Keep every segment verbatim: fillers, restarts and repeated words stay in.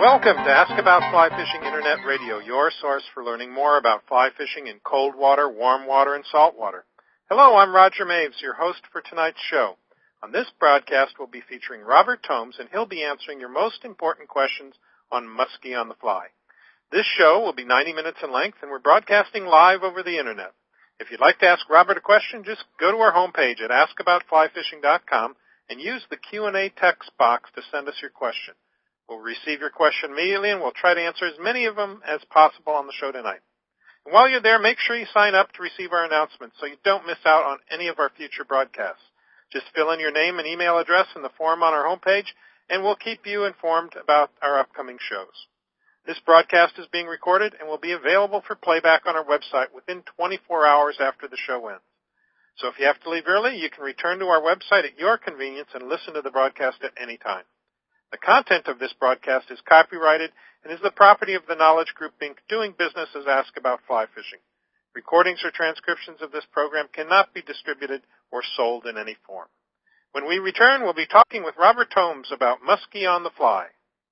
Welcome to Ask About Fly Fishing Internet Radio, your source for learning more about fly fishing in cold water, warm water, and salt water. Hello, I'm Roger Maves, your host for tonight's show. On this broadcast, we'll be featuring Robert Tomes, and he'll be answering your most important questions on muskie on the fly. This show will be ninety minutes in length, and we're broadcasting live over the Internet. If you'd like to ask Robert a question, just go to our homepage at ask about fly fishing dot com and use the Q and A text box to send us your question. We'll receive your question immediately, and we'll try to answer as many of them as possible on the show tonight. And while you're there, make sure you sign up to receive our announcements so you don't miss out on any of our future broadcasts. Just fill in your name and email address in the form on our homepage, and we'll keep you informed about our upcoming shows. This broadcast is being recorded and will be available for playback on our website within twenty-four hours after the show ends. So if you have to leave early, you can return to our website at your convenience and listen to the broadcast at any time. The content of this broadcast is copyrighted and is the property of the Knowledge Group, Incorporated, doing business as Ask About Fly Fishing. Recordings or transcriptions of this program cannot be distributed or sold in any form. When we return, we'll be talking with Robert Tomes about muskie on the fly.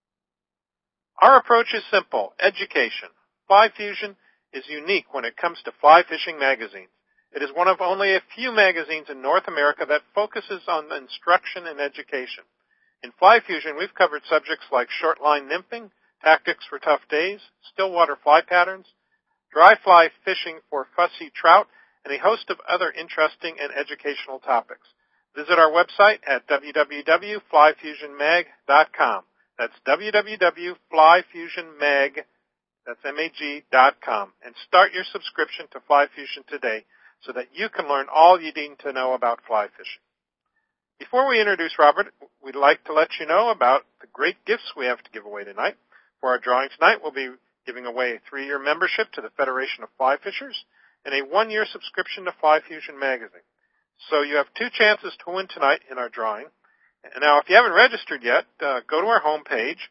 Our approach is simple: education. Fly Fusion is unique when it comes to fly fishing magazines. It is one of only a few magazines in North America that focuses on instruction and education. In Fly Fusion, we've covered subjects like short line nymphing, tactics for tough days, stillwater fly patterns, dry fly fishing for fussy trout, and a host of other interesting and educational topics. Visit our website at w w w dot fly fusion mag dot com. That's w w w dot fly fusion mag, that's M A G, dot com, and start your subscription to Fly Fusion today so that you can learn all you need to know about fly fishing. Before we introduce Robert, we'd like to let you know about the great gifts we have to give away tonight. For our drawing tonight, we'll be giving away a three-year membership to the Federation of Fly Fishers and a one-year subscription to Fly Fusion magazine. So you have two chances to win tonight in our drawing. And now, if you haven't registered yet, uh, go to our homepage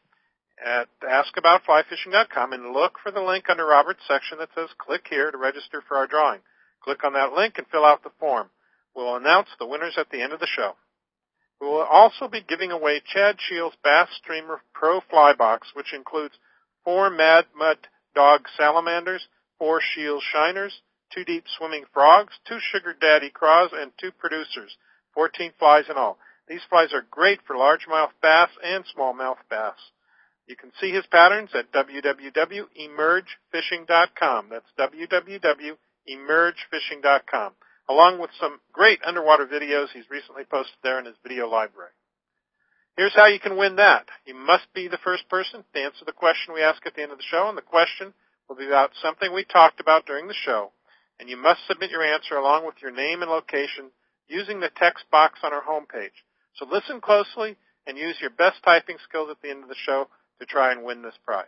at ask about fly fishing dot com and look for the link under Robert's section that says click here to register for our drawing. Click on that link and fill out the form. We'll announce the winners at the end of the show. We will also be giving away Chad Shields Bass Streamer Pro Fly Box, which includes four Mad Mud Dog Salamanders, four Shields Shiners, two Deep Swimming Frogs, two Sugar Daddy Craws, and two Producers, fourteen flies in all. These flies are great for largemouth bass and smallmouth bass. You can see his patterns at w w w dot emerge fishing dot com. That's w w w dot emerge fishing dot com. Along with some great underwater videos he's recently posted there in his video library. Here's how you can win that. You must be the first person to answer the question we ask at the end of the show, and the question will be about something we talked about during the show, and you must submit your answer along with your name and location using the text box on our homepage. So listen closely and use your best typing skills at the end of the show to try and win this prize.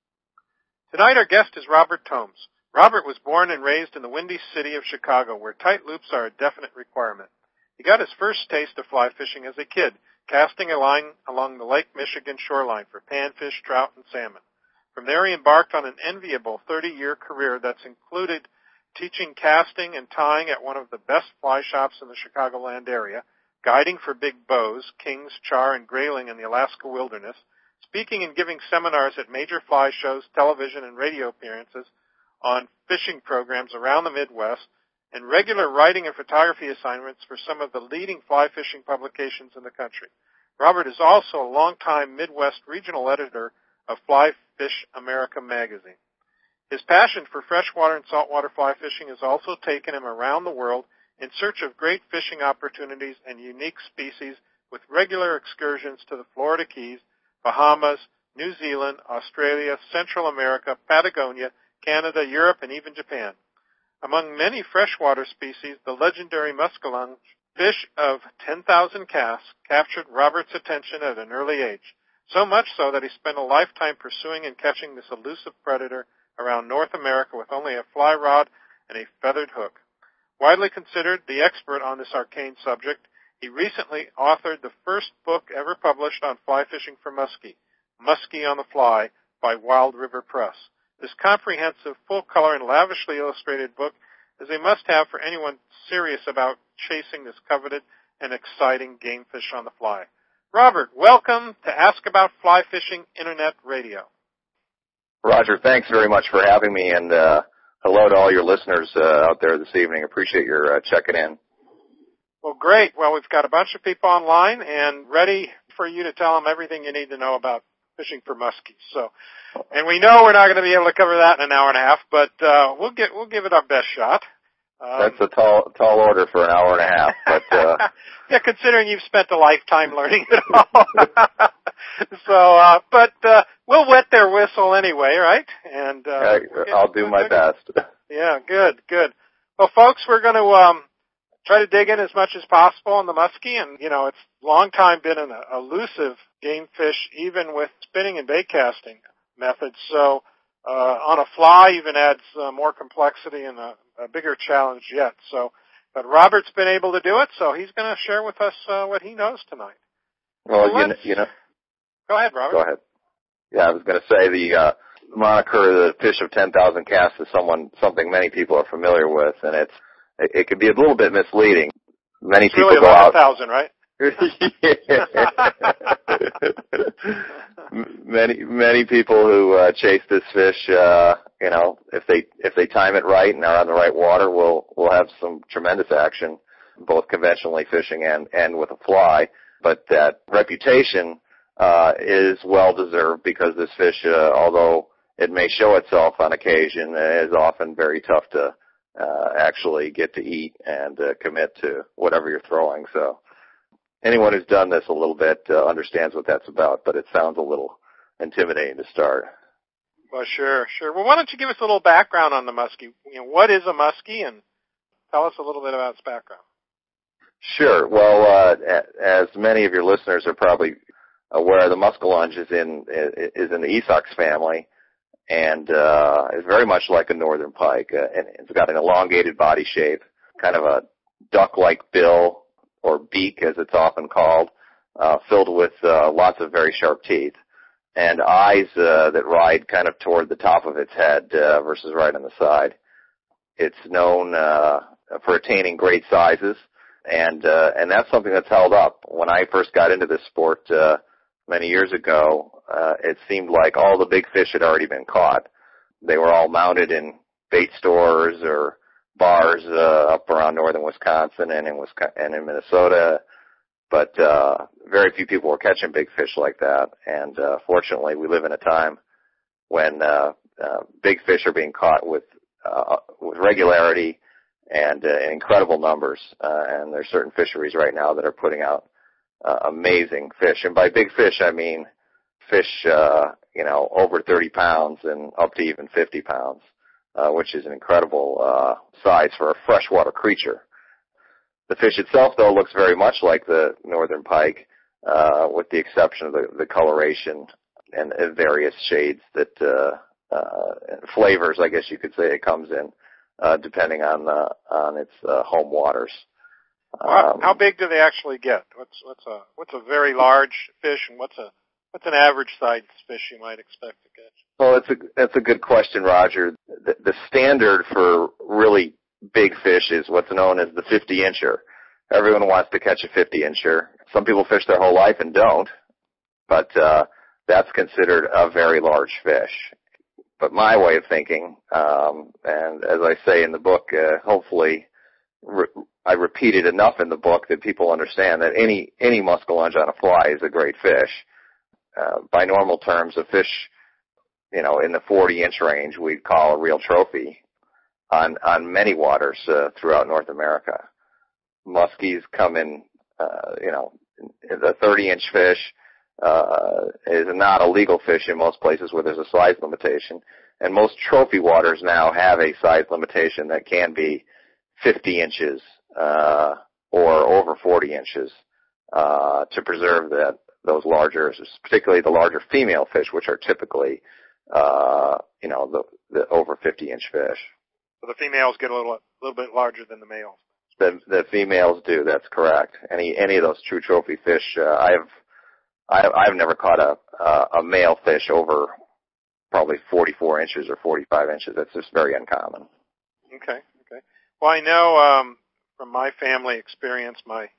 Tonight our guest is Robert Tomes. Robert was born and raised in the windy city of Chicago, where tight loops are a definite requirement. He got his first taste of fly fishing as a kid, casting a line along the Lake Michigan shoreline for panfish, trout, and salmon. From there, he embarked on an enviable thirty-year career that's included teaching casting and tying at one of the best fly shops in the Chicagoland area, guiding for big bows, kings, char, and grayling in the Alaska wilderness, speaking and giving seminars at major fly shows, television, and radio appearances, on fishing programs around the Midwest, and regular writing and photography assignments for some of the leading fly fishing publications in the country. Robert is also a longtime Midwest regional editor of Fly Fish America magazine. His passion for freshwater and saltwater fly fishing has also taken him around the world in search of great fishing opportunities and unique species, with regular excursions to the Florida Keys, Bahamas, New Zealand, Australia, Central America, Patagonia, Canada, Europe, and even Japan. Among many freshwater species, the legendary muskellunge, fish of ten thousand casts, captured Robert's attention at an early age, so much so that he spent a lifetime pursuing and catching this elusive predator around North America with only a fly rod and a feathered hook. Widely considered the expert on this arcane subject, he recently authored the first book ever published on fly fishing for muskie, Muskie on the Fly, by Wild River Press. This comprehensive, full-color, and lavishly illustrated book is a must-have for anyone serious about chasing this coveted and exciting game fish on the fly. Robert, welcome to Ask About Fly Fishing Internet Radio. Roger, thanks very much for having me, and uh, hello to all your listeners uh, out there this evening. Appreciate your uh, checking in. Well, great. Well, we've got a bunch of people online and ready for you to tell them everything you need to know about fishing for muskies. So, and we know we're not going to be able to cover that in an hour and a half, but uh, we'll get we'll give it our best shot. Um, That's a tall tall order for an hour and a half, but uh, yeah, considering you've spent a lifetime learning it all. so, uh, but uh, we'll wet their whistle anyway, right? And uh, I, we'll get, I'll do we'll my best. Yeah, good, good. Well, folks, we're going to um, try to dig in as much as possible on the muskie, and you know, it's long time been an elusive game fish, even with spinning and bait casting methods. So, uh, on a fly, even adds uh, more complexity and a, a bigger challenge yet. So, but Robert's been able to do it, so he's going to share with us uh, what he knows tonight. Well, so you, know, you know. Go ahead, Robert. Go ahead. Yeah, I was going to say the uh, moniker "the fish of ten thousand casts" is someone something many people are familiar with, and it's it, it can be a little bit misleading. Many it's people really go out. eleven thousand, right? many many people who uh, chase this fish, uh, you know, if they if they time it right and are on the right water, will will have some tremendous action, both conventionally fishing and and with a fly. But that reputation uh, is well deserved because this fish, uh, although it may show itself on occasion, is often very tough to uh, actually get to eat and uh, commit to whatever you're throwing. So. Anyone who's done this a little bit uh, understands what that's about, but it sounds a little intimidating to start. Well, sure, sure. Well, why don't you give us a little background on the muskie? You know, what is a muskie, and tell us a little bit about its background. Sure. Well, uh, as many of your listeners are probably aware, the muskellunge is in is in the Esox family, and uh, is very much like a northern pike. Uh, and it's got an elongated body shape, kind of a duck-like bill, or beak, as it's often called, uh, filled with uh, lots of very sharp teeth, and eyes uh, that ride kind of toward the top of its head uh, versus right on the side. It's known uh, for attaining great sizes, and uh, and that's something that's held up. When I first got into this sport uh, many years ago, uh, it seemed like all the big fish had already been caught. They were all mounted in bait stores or bars uh, up around northern Wisconsin and in Wisconsin and in Minnesota, but uh, very few people were catching big fish like that. And uh, fortunately, we live in a time when uh, uh, big fish are being caught with uh, with regularity and uh, in incredible numbers. Uh, and there's certain fisheries right now that are putting out uh, amazing fish. And by big fish, I mean fish, uh, you know, over thirty pounds and up to even fifty pounds. Uh, which is an incredible uh, size for a freshwater creature. The fish itself, though, looks very much like the northern pike, uh, with the exception of the, the coloration and uh, various shades that uh, uh, flavors, I guess you could say, it comes in, uh, depending on the on its uh, home waters. Wow. Um, How big do they actually get? What's what's a what's a very large fish, and what's a what's an average sized fish you might expect to catch? Well, it's a that's a good question, Roger. The, the standard for really big fish is what's known as the fifty incher. Everyone wants to catch a fifty incher. Some people fish their whole life and don't, but uh, that's considered a very large fish. But my way of thinking, um, and as I say in the book, uh, hopefully re- I repeat it enough in the book that people understand that any any muskellunge on a fly is a great fish. Uh, by normal terms, a fish, you know, in the forty inch range, we'd call a real trophy on, on many waters uh, throughout North America. Muskies come in, uh, you know, the thirty inch fish uh, is not a legal fish in most places where there's a size limitation. And most trophy waters now have a size limitation that can be fifty inches uh, or over forty inches uh, to preserve that those larger, particularly the larger female fish, which are typically Uh, you know, the, the over fifty inch fish. So the females get a little, a little bit larger than the males. The, the females do. That's correct. Any any of those true trophy fish, uh, I've I've I've never caught a uh, a male fish over probably forty-four inches or forty-five inches. That's just very uncommon. Okay, okay. Well, I know um, from my family experience, my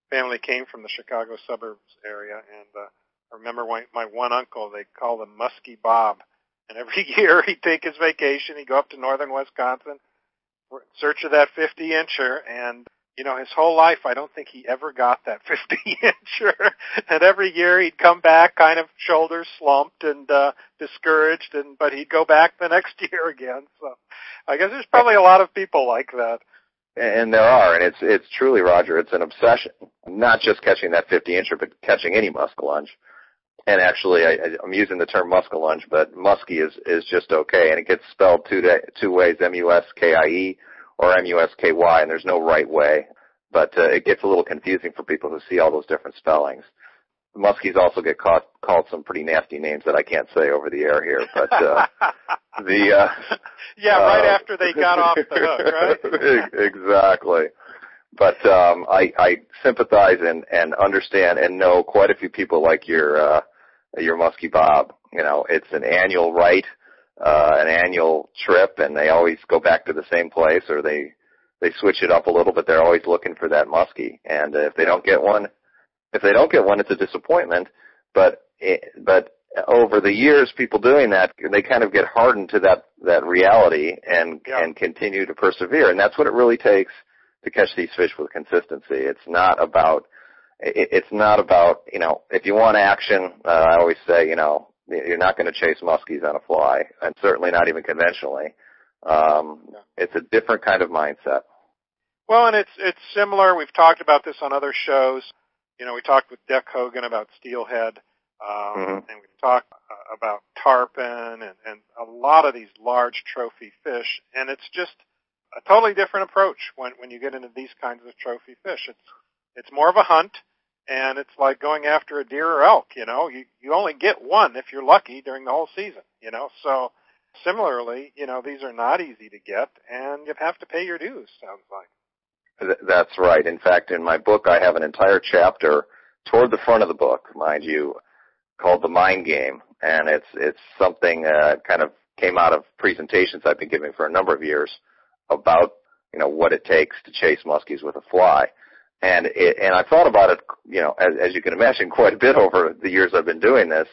family came from the Chicago suburbs area, and uh, I remember my, my one uncle, they called him Muskie Bob, and every year he'd take his vacation, he'd go up to northern Wisconsin, in search of that fifty-incher, and you know, his whole life, I don't think he ever got that fifty-incher. And every year he'd come back kind of shoulders slumped and uh, discouraged, and but he'd go back the next year again. So I guess there's probably a lot of people like that. And there are, and it's it's truly, Roger, it's an obsession. Not just catching that fifty-incher, but catching any muskellunge. And actually, I, I'm using the term muskellunge, but muskie is, is just okay, and it gets spelled two, day, two ways, M U S K I E or M U S K Y, and there's no right way. But uh, it gets a little confusing for people who see all those different spellings. Muskies also get caught, called some pretty nasty names that I can't say over the air here, but uh, the... Uh, yeah, right uh, after they got off the hook, right? Exactly. But um, I, I sympathize and, and understand and know quite a few people like your uh, your Muskie Bob. You know, it's an annual rite, uh, an annual trip, and they always go back to the same place, or they they switch it up a little, but they're always looking for that muskie. And if they don't get one, if they don't get one, it's a disappointment. But it, but over the years, people doing that, they kind of get hardened to that that reality and yeah. and continue to persevere. And that's what it really takes to catch these fish with consistency. It's not about, it's not about, you know, if you want action, uh, I always say, you know, you're not going to chase muskies on a fly, and certainly not even conventionally. Um, yeah. It's a different kind of mindset. Well, and it's it's similar. We've talked about this on other shows. You know, we talked with Dick Hogan about steelhead, um, mm-hmm. and we talked uh, about tarpon and, and a lot of these large trophy fish, and it's just a totally different approach when, when you get into these kinds of trophy fish. It's it's more of a hunt, and it's like going after a deer or elk, you know. You, you only get one if you're lucky during the whole season, you know. So similarly, you know, these are not easy to get, and you have to pay your dues, sounds like. That's right. In fact, in my book, I have an entire chapter toward the front of the book, mind you, called The Mind Game, and it's, it's something uh, kind of came out of presentations I've been giving for a number of years about, you know, what it takes to chase muskies with a fly. And it, and I thought about it, you know, as, as you can imagine, quite a bit over the years I've been doing this.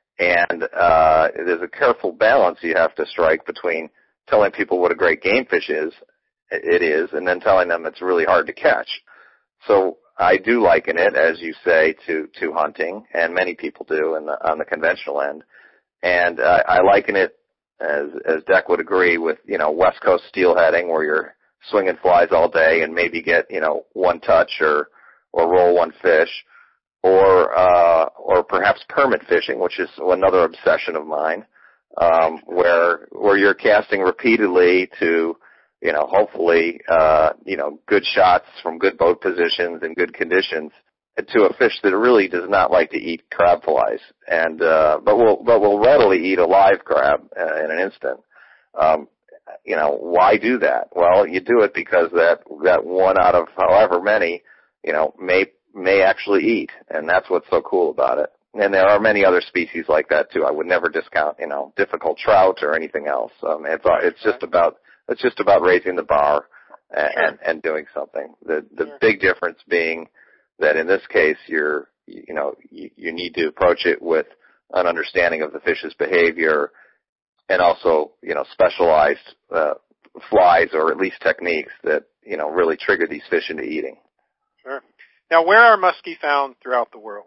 And uh, there's a careful balance you have to strike between telling people what a great game fish is, it is, and then telling them it's really hard to catch. So I do liken it, as you say, to, to hunting, and many people do in the, on the conventional end. And uh, I liken it, as as Deck would agree, with, you know, West Coast steelheading, where you're swinging flies all day and maybe get, you know, one touch or or roll one fish, or uh, or perhaps permit fishing, which is another obsession of mine, um, where where you're casting repeatedly to, you know, hopefully, uh, you know, good shots from good boat positions and good conditions to a fish that really does not like to eat crab flies, and uh, but will but will readily eat a live crab uh, in an instant. Um, you know, why do that? Well, you do it because that that one out of however many, you know, may may actually eat, and that's what's so cool about it. And there are many other species like that too. I would never discount, you know, difficult trout or anything else. Um, it's it's just about it's just about raising the bar and Sure. and, and doing something. The the Sure. big difference being that in this case, you're, you know, you, you need to approach it with an understanding of the fish's behavior and also, you know, specialized uh, flies or at least techniques that, you know, really trigger these fish into eating. Sure. Now, where are muskie found throughout the world?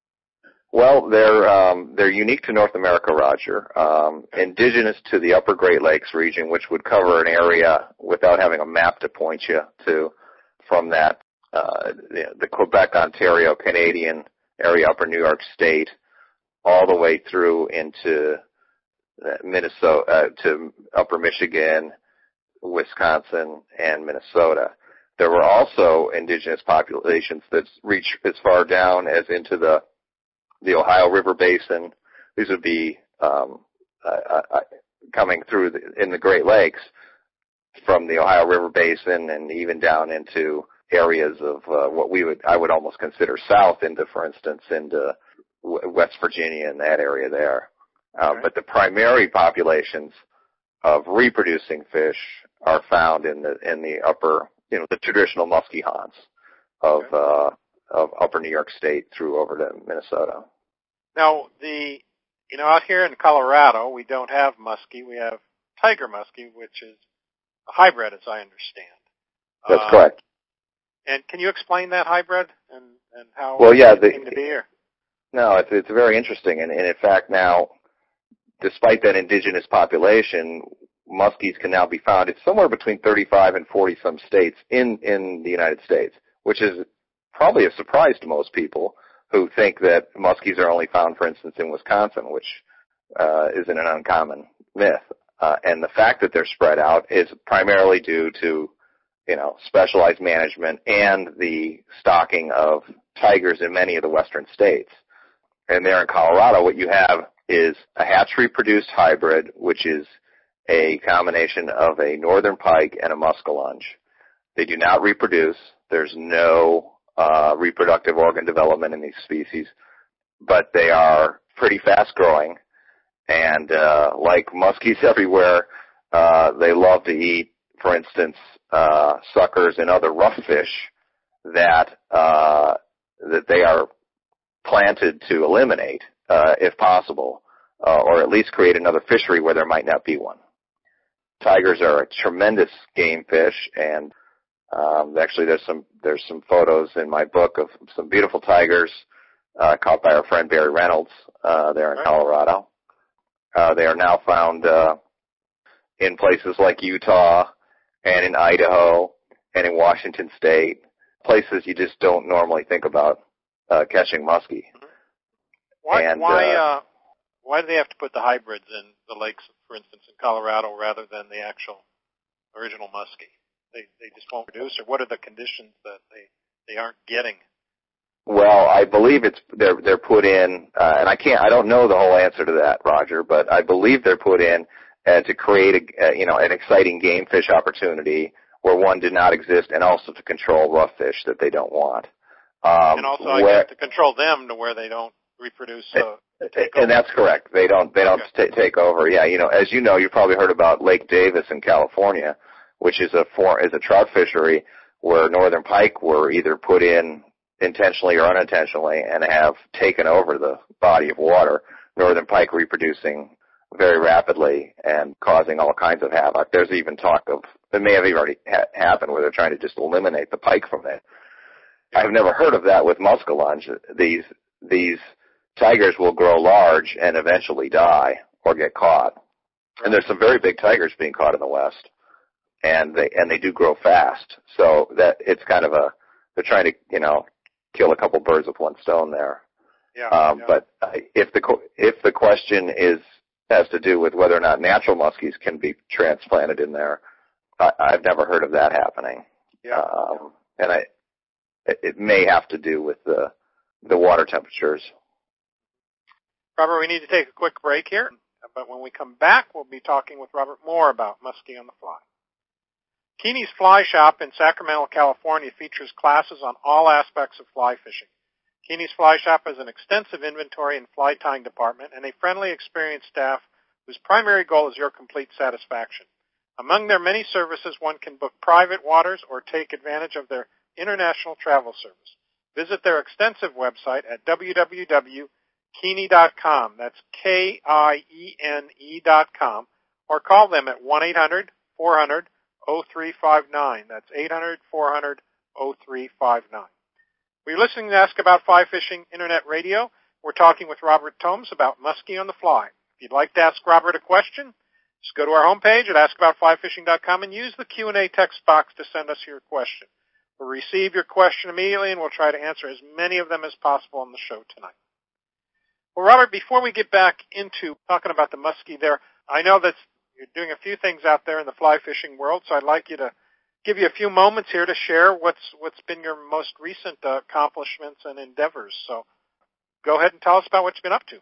Well, they're um, they're unique to North America, Roger. Um, Okay. Indigenous to the Upper Great Lakes region, which would cover an area without having a map to point you to from that. Uh, the, the Quebec, Ontario, Canadian area, upper New York State, all the way through into uh, Minnesota, uh, to upper Michigan, Wisconsin, and Minnesota. There were also indigenous populations that reach as far down as into the the Ohio River Basin. These would be um, uh, uh, coming through the, in the Great Lakes from the Ohio River Basin and even down into areas of uh, what we would, I would almost consider south into, for instance, into w- West Virginia and that area there. Uh, Okay. But the primary populations of reproducing fish are found in the in the upper, you know, the traditional muskie haunts of Okay. uh, of upper New York State through over to Minnesota. Now, the you know, out here in Colorado, we don't have muskie. We have tiger muskie, which is a hybrid, as I understand. That's uh, correct. And can you explain that hybrid and, and how well, yeah, it the, came to be here? No, it's, it's very interesting. And, and in fact, now, despite that indigenous population, muskies can now be found. It's somewhere between thirty-five and forty some states in, in the United States, which is probably a surprise to most people who think that muskies are only found, for instance, in Wisconsin, which uh, isn't an uncommon myth. Uh, and the fact that they're spread out is primarily due to, you know, specialized management and the stocking of tigers in many of the western states. And there in Colorado, what you have is a hatchery-produced hybrid, which is a combination of a northern pike and a muskellunge. They do not reproduce. There's no uh, reproductive organ development in these species, but they are pretty fast-growing. And uh, like muskies everywhere, uh, they love to eat, for instance, uh, suckers and other rough fish that uh, that they are planted to eliminate, uh, if possible, uh, or at least create another fishery where there might not be one. Tigers are a tremendous game fish, and um, actually there's some there's some photos in my book of some beautiful tigers uh, caught by our friend Barry Reynolds uh, there in Colorado. Uh, they are now found uh, in places like Utah and in Idaho and in Washington State, places you just don't normally think about uh, catching muskie. Why, and, why, uh, uh, why do they have to put the hybrids in the lakes, for instance, in Colorado, rather than the actual original muskie? They they just won't produce, or what are the conditions that they, they aren't getting? Well, I believe it's they're they're put in, uh, and I can't I don't know the whole answer to that, Roger, but I believe they're put in uh, to create a uh, you know an exciting game fish opportunity where one did not exist, and also to control rough fish that they don't want. Um, and also, I where, guess, to control them to where they don't reproduce. Uh, and that's correct. They don't they don't okay. t- take over. Yeah, you know, as you know, you've probably heard about Lake Davis in California, which is a for, is a trout fishery where northern pike were either put in intentionally or unintentionally and have taken over the body of water. Northern pike reproducing very rapidly and causing all kinds of havoc. There's even talk of it may have already ha- happened where they're trying to just eliminate the pike from it. I've never heard of that with muskellunge. These these tigers will grow large and eventually die or get caught. And there's some very big tigers being caught in the West, and they and they do grow fast. So that it's kind of a they're trying to you know kill a couple birds with one stone there. Yeah. Um, yeah. But if the if the question is has to do with whether or not natural muskies can be transplanted in there, I, I've never heard of that happening. Yeah. Um, and I. It may have to do with the the water temperatures. Robert, we need to take a quick break here, but when we come back, we'll be talking with Robert more about muskie on the fly. Keeney's Fly Shop in Sacramento, California features classes on all aspects of fly fishing. Keeney's Fly Shop has an extensive inventory and fly tying department and a friendly, experienced staff whose primary goal is your complete satisfaction. Among their many services, one can book private waters or take advantage of their international travel service. Visit their extensive website at w w w dot keeney dot com. That's K I E N E dot com. Or call them at one eight hundred four hundred oh three five nine. That's eight hundred four hundred oh three five nine. We're listening to Ask About Fly Fishing Internet Radio. We're talking with Robert Tomes about muskie on the fly. If you'd like to ask Robert a question, just go to our homepage at ask about fly fishing dot com and use the Q and A text box to send us your question. We'll receive your question immediately, and we'll try to answer as many of them as possible on the show tonight. Well, Robert, before we get back into talking about the muskie there, I know that you're doing a few things out there in the fly fishing world, so I'd like you to give you a few moments here to share what's what's been your most recent uh, accomplishments and endeavors. So go ahead and tell us about what you've been up to.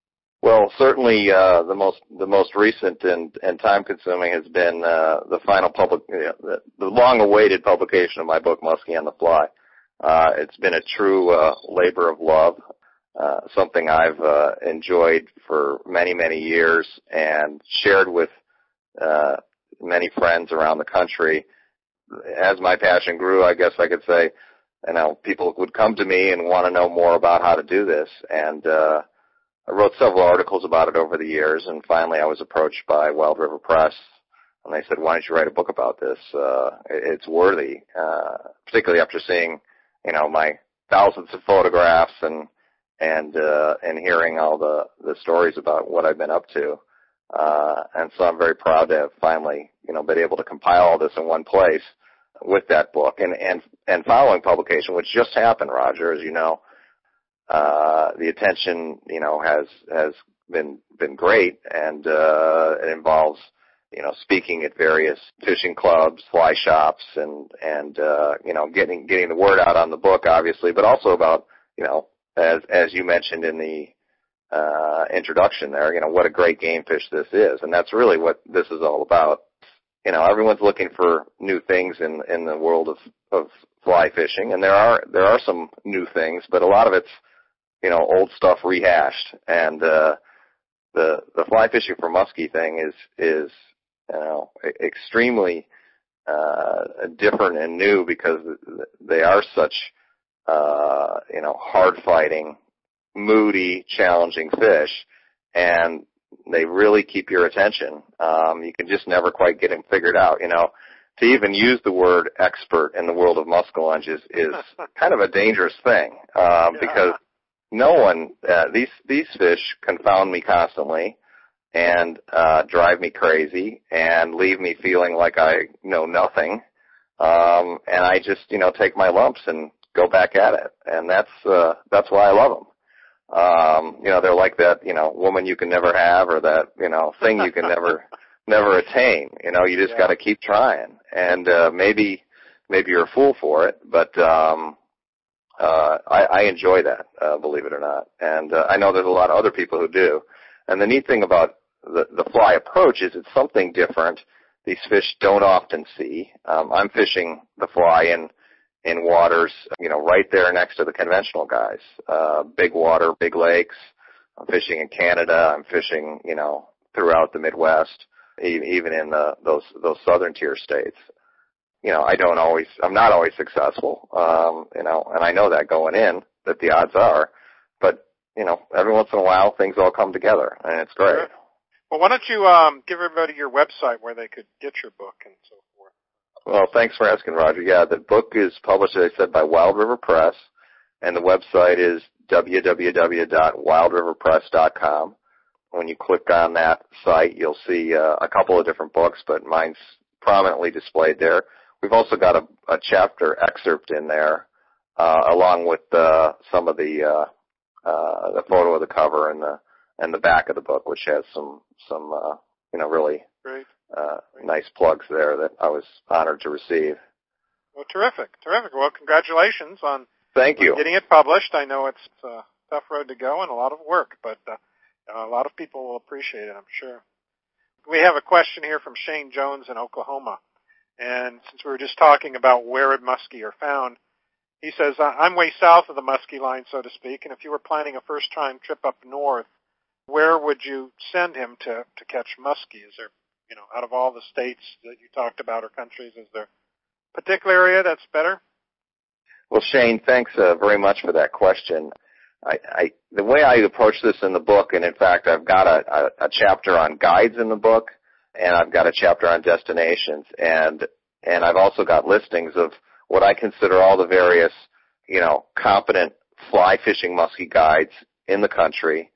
Well, certainly uh, the most the most recent and, and time-consuming has been uh, the final public, you know, the, the long-awaited publication of my book, Muskie on the Fly. Uh, it's been a true uh, labor of love, uh, something I've uh, enjoyed for many, many years and shared with uh, many friends around the country. As my passion grew, I guess I could say, you know, people would come to me and want to know more about how to do this. And uh, I wrote several articles about it over the years, and finally I was approached by Wild River Press, and they said, why don't you write a book about this? Uh, it's worthy, uh, particularly after seeing, you know, my thousands of photographs and and uh, and hearing all the, the stories about what I've been up to. Uh, and so I'm very proud to have finally, you know, been able to compile all this in one place with that book. And, and, and following publication, which just happened, Roger, as you know, uh, the attention, you know, has, has been, been great, and, uh, it involves, you know, speaking at various fishing clubs, fly shops, and, and, uh, you know, getting, getting the word out on the book, obviously, but also about, you know, as, as you mentioned in the, uh, introduction there, you know, what a great game fish this is. And that's really what this is all about. You know, everyone's looking for new things in, in the world of, of fly fishing, and there are, there are some new things, but a lot of it's, you know, old stuff rehashed. And, uh, the, the fly fishing for muskie thing is, is, you know, extremely, uh, different and new because they are such, uh, you know, hard fighting, moody, challenging fish, and they really keep your attention. Um, you can just never quite get them figured out. You know, to even use the word expert in the world of muskellunge is, is kind of a dangerous thing, um, yeah. because no one, uh, these, these fish confound me constantly and, uh, drive me crazy and leave me feeling like I know nothing. Um, and I just, you know, take my lumps and go back at it. And that's, uh, that's why I love them. Um, you know, they're like that, you know, woman you can never have, or that, you know, thing you can never, never attain. You know, you just yeah. got to keep trying. And, uh, maybe, maybe you're a fool for it, but, um, uh, I, I enjoy that, uh, believe it or not. And, uh, I know there's a lot of other people who do. And the neat thing about the, the fly approach is it's something different. These fish don't often see. Um, I'm fishing the fly in, in waters, you know, right there next to the conventional guys. Uh, big water, big lakes. I'm fishing in Canada. I'm fishing, you know, throughout the Midwest, even in the, those, those southern tier states. You know, I don't always, I'm not always successful, um, you know, and I know that going in, that the odds are, but, you know, every once in a while things all come together, and it's great. Sure. Well, why don't you, um, give everybody your website where they could get your book and so forth. Well, thanks for asking, Roger. Yeah, the book is published, as I said, by Wild River Press, and the website is w w w dot wild river press dot com. When you click on that site, you'll see uh, a couple of different books, but mine's prominently displayed there. We've also got a, a chapter excerpt in there, uh, along with uh, some of the uh, uh, the photo of the cover and the and the back of the book, which has some some uh, you know really Great. Uh, nice plugs there that I was honored to receive. Well, terrific, terrific. Well, congratulations on, Thank you. on getting it published. I know it's a tough road to go and a lot of work, but uh, a lot of people will appreciate it, I'm sure. We have a question here from Shane Jones in Oklahoma. And since we were just talking about where muskie are found, he says, I'm way south of the muskie line, so to speak, and if you were planning a first-time trip up north, where would you send him to, to catch muskie? Is there, you know, out of all the states that you talked about or countries, is there a particular area that's better? Well, Shane, thanks uh, very much for that question. I, I, the way I approach this in the book, and in fact I've got a, a, a chapter on guides in the book, and I've got a chapter on destinations, and and I've also got listings of what I consider all the various, you know, competent fly fishing muskie guides in the country,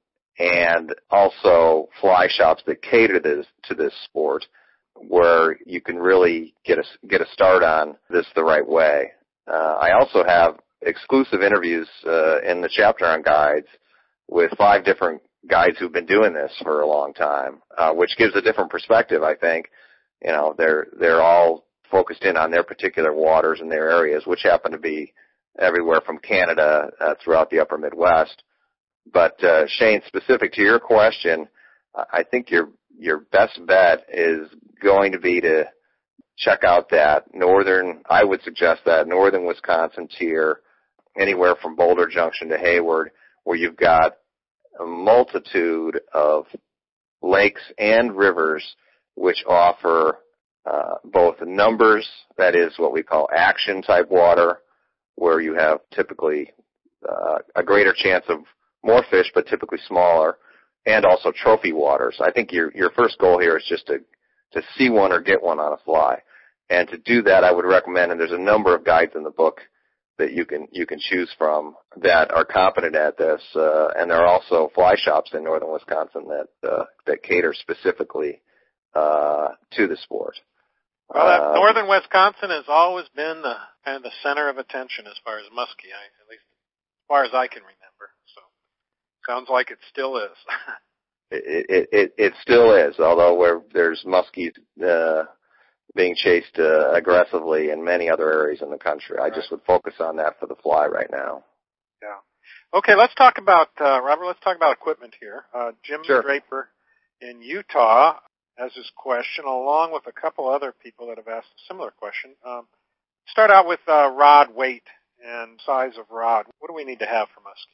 and also fly shops that cater to this, to this sport, where you can really get a, get a start on this the right way. Uh, I also have exclusive interviews uh, in the chapter on guides with five different guides who've been doing this for a long time, uh, which gives a different perspective, I think. You know, they're they're all focused in on their particular waters and their areas, which happen to be everywhere from Canada uh, throughout the upper Midwest. But, uh, Shane, specific to your question, I think your your best bet is going to be to check out that northern, I would suggest that northern Wisconsin tier, anywhere from Boulder Junction to Hayward, where you've got a multitude of lakes and rivers which offer uh, both numbers, that is what we call action-type water, where you have typically uh, a greater chance of more fish, but typically smaller, and also trophy waters. I think your your first goal here is just to to see one or get one on a fly. And to do that, I would recommend, and there's a number of guides in the book that you can you can choose from that are competent at this, uh, and there are also fly shops in northern Wisconsin that uh, that cater specifically uh, to the sport. Well, that uh, northern Wisconsin has always been the kind of the center of attention as far as muskie, I, at least as far as I can remember. So, sounds like it still is. it, it it it still is, although where there's muskies uh, being chased uh, aggressively in many other areas in the country. I right. just would focus on that for the fly right now. Yeah. Okay, let's talk about, uh, Robert, let's talk about equipment here. Uh, Jim Sure. Draper in Utah has this question, along with a couple other people that have asked a similar question. Um, start out with uh, rod weight and size of rod. What do we need to have for muskie?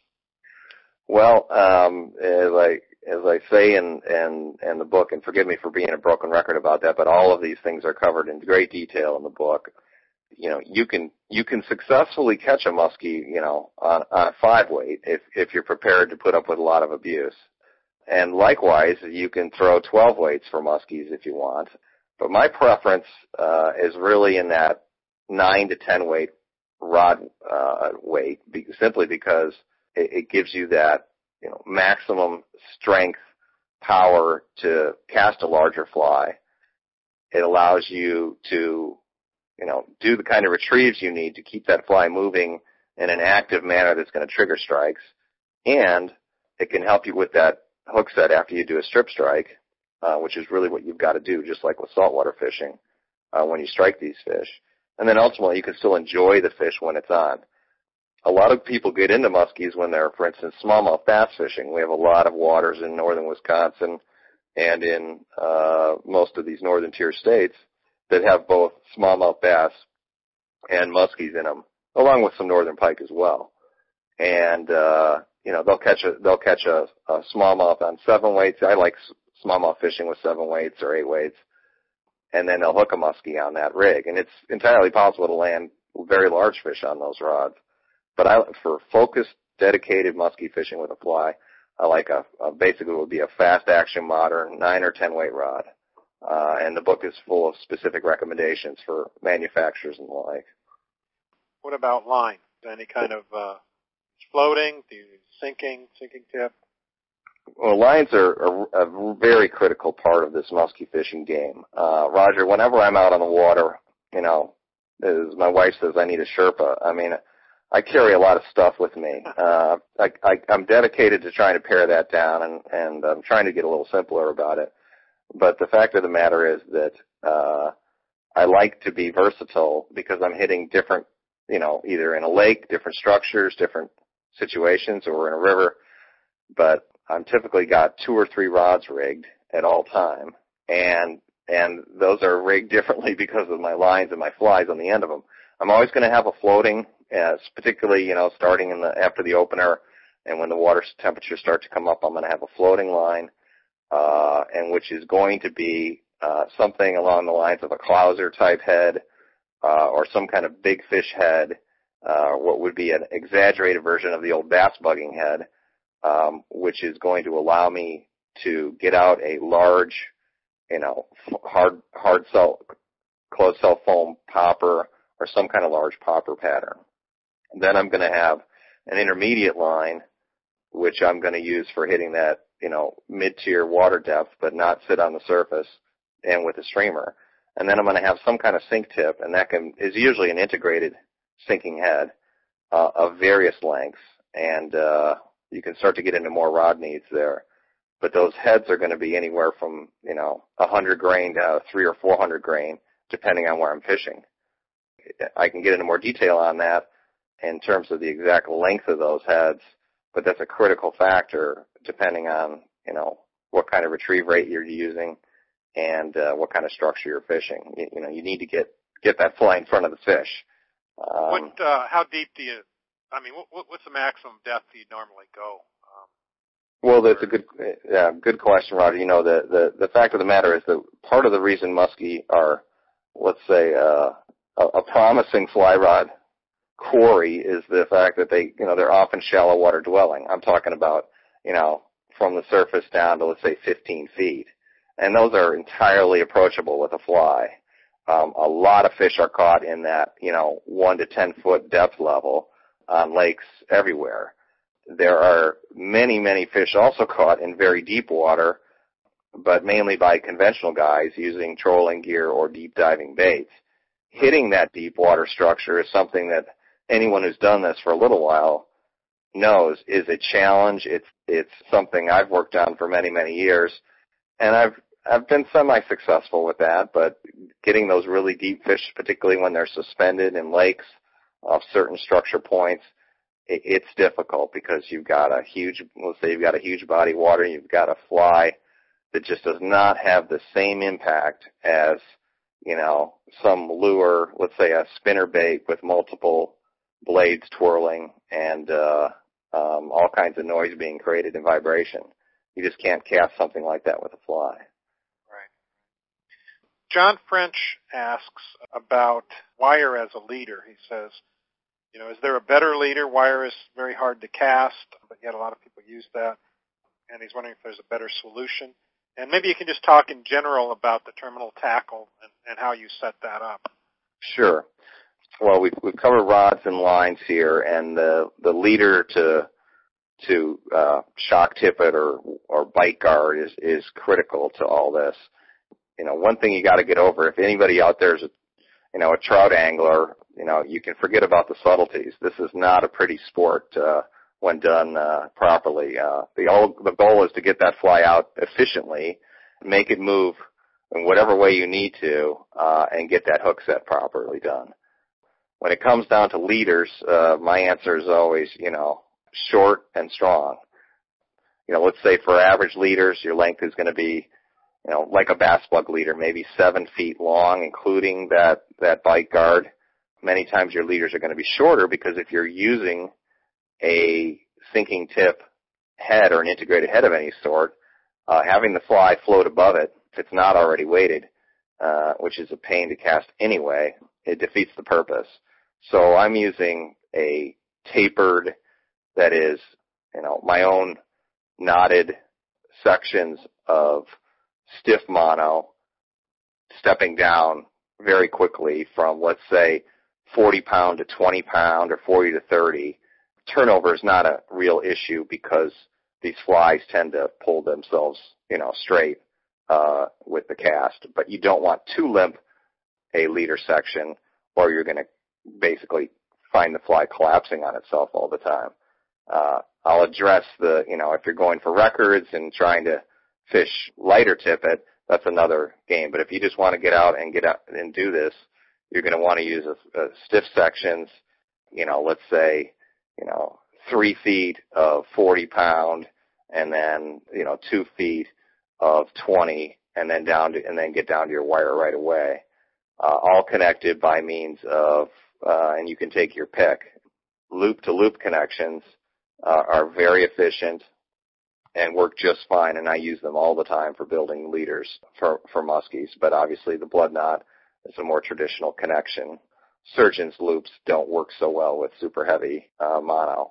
Well, um, as I as I say in, in in the book, and forgive me for being a broken record about that, but all of these things are covered in great detail in the book. You know, you can you can successfully catch a muskie, you know, on, on a five weight if if you're prepared to put up with a lot of abuse. And likewise, you can throw twelve weights for muskies if you want. But my preference uh, is really in that nine to ten weight rod uh, weight, be, simply because it, it gives you that, you know, maximum strength, power to cast a larger fly. It allows you to, you know, do the kind of retrieves you need to keep that fly moving in an active manner that's going to trigger strikes, and it can help you with that hook set after you do a strip strike, uh, which is really what you've got to do, just like with saltwater fishing, uh, when you strike these fish. And then ultimately, you can still enjoy the fish when it's on. A lot of people get into muskies when they're, for instance, smallmouth bass fishing. We have a lot of waters in northern Wisconsin and in uh, most of these northern tier states that have both smallmouth bass and muskies in them, along with some northern pike as well. And uh, you know, they'll catch a they'll catch a, a smallmouth on seven weights. I like smallmouth fishing with seven weights or eight weights, and then they'll hook a muskie on that rig. And it's entirely possible to land very large fish on those rods. But I, for focused, dedicated muskie fishing with a fly, I like a, a basically it would be a fast action modern nine or ten weight rod. Uh, and the book is full of specific recommendations for manufacturers and the like. What about line? Any kind of uh, floating, do you sinking, sinking tip? Well, lines are a, a very critical part of this muskie fishing game. Uh, Roger, whenever I'm out on the water, you know, as my wife says, I need a Sherpa. I mean, I carry a lot of stuff with me. Uh, I, I, I'm dedicated to trying to pare that down, and, and I'm trying to get a little simpler about it. But the fact of the matter is that uh, I like to be versatile because I'm hitting different, you know, either in a lake, different structures, different situations, or in a river. But I'm typically got two or three rods rigged at all time, and and those are rigged differently because of my lines and my flies on the end of them. I'm always going to have a floating, uh, particularly, you know, starting in the after the opener, and when the water temperatures start to come up, I'm going to have a floating line. Uh, and which is going to be uh, something along the lines of a clouser type head uh, or some kind of big fish head, uh, what would be an exaggerated version of the old bass bugging head, um, which is going to allow me to get out a large, you know, hard hard cell, closed cell foam popper or some kind of large popper pattern. And then I'm going to have an intermediate line, which I'm going to use for hitting that, you know, mid-tier water depth, but not sit on the surface and with a streamer. And then I'm going to have some kind of sink tip, and that can is usually an integrated sinking head uh, of various lengths, and uh, you can start to get into more rod needs there. But those heads are going to be anywhere from, you know, one hundred grain to three or four hundred grain, depending on where I'm fishing. I can get into more detail on that in terms of the exact length of those heads, but that's a critical factor depending on, you know, what kind of retrieve rate you're using and uh, what kind of structure you're fishing. You, you know, you need to get, get that fly in front of the fish. Um, what, uh, how deep do you, I mean, what, what's the maximum depth you normally go? Um, well, that's a good, yeah, good question, Roger. You know, the, the, the fact of the matter is that part of the reason muskie are, let's say, uh, a, a promising fly rod quarry is the fact that they, you know, they're often shallow water dwelling. I'm talking about, you know, from the surface down to, let's say, fifteen feet. And those are entirely approachable with a fly. Um, a lot of fish are caught in that, you know, one to ten foot depth level on lakes everywhere. There are many, many fish also caught in very deep water, but mainly by conventional guys using trolling gear or deep diving baits. Hitting that deep water structure is something that anyone who's done this for a little while knows is a challenge. It's it's something I've worked on for many, many years, and I've I've been semi-successful with that, but getting those really deep fish, particularly when they're suspended in lakes off certain structure points, it, it's difficult because you've got a huge, let's say you've got a huge body of water, you've got a fly that just does not have the same impact as, you know, some lure, let's say a spinner bait with multiple blades twirling and uh, um, all kinds of noise being created and vibration. You just can't cast something like that with a fly. John French asks about wire as a leader. He says, you know, is there a better leader? Wire is very hard to cast, but yet a lot of people use that. And he's wondering if there's a better solution. And maybe you can just talk in general about the terminal tackle and, and how you set that up. Sure. Well, we've, we've covered rods and lines here, and the, the leader to to uh, shock tippet or, or bite guard is, is critical to all this. You know, one thing you got to get over, if anybody out there is, a, you know, a trout angler, you know, you can forget about the subtleties. This is not a pretty sport uh, when done uh, properly. Uh, the, all, the goal is to get that fly out efficiently, make it move in whatever way you need to, uh, and get that hook set properly done. When it comes down to leaders, uh, my answer is always, you know, short and strong. You know, let's say for average leaders, your length is going to be, you know, like a bass plug leader, maybe seven feet long, including that, that bite guard. Many times your leaders are going to be shorter because if you're using a sinking tip head or an integrated head of any sort, uh, having the fly float above it, if it's not already weighted, uh, which is a pain to cast anyway, it defeats the purpose. So I'm using a tapered, that is, you know, my own knotted sections of stiff mono, stepping down very quickly from, let's say, forty pound to twenty pound or forty to thirty. Turnover is not a real issue because these flies tend to pull themselves, you know, straight uh, with the cast. But you don't want too limp a leader section, or you're going to basically find the fly collapsing on itself all the time. Uh, I'll address the, you know, if you're going for records and trying to fish lighter tippet, that's another game. But if you just want to get out and get out and do this, you're going to want to use a, a stiff sections, you know, let's say, you know, three feet of forty pound and then, you know, two feet of twenty and then down to, and then get down to your wire right away. Uh, all connected by means of, uh, and you can take your pick. Loop-to-loop connections uh, are very efficient and work just fine, and I use them all the time for building leaders for, for muskies. But obviously the blood knot is a more traditional connection. Surgeon's loops don't work so well with super heavy uh, mono.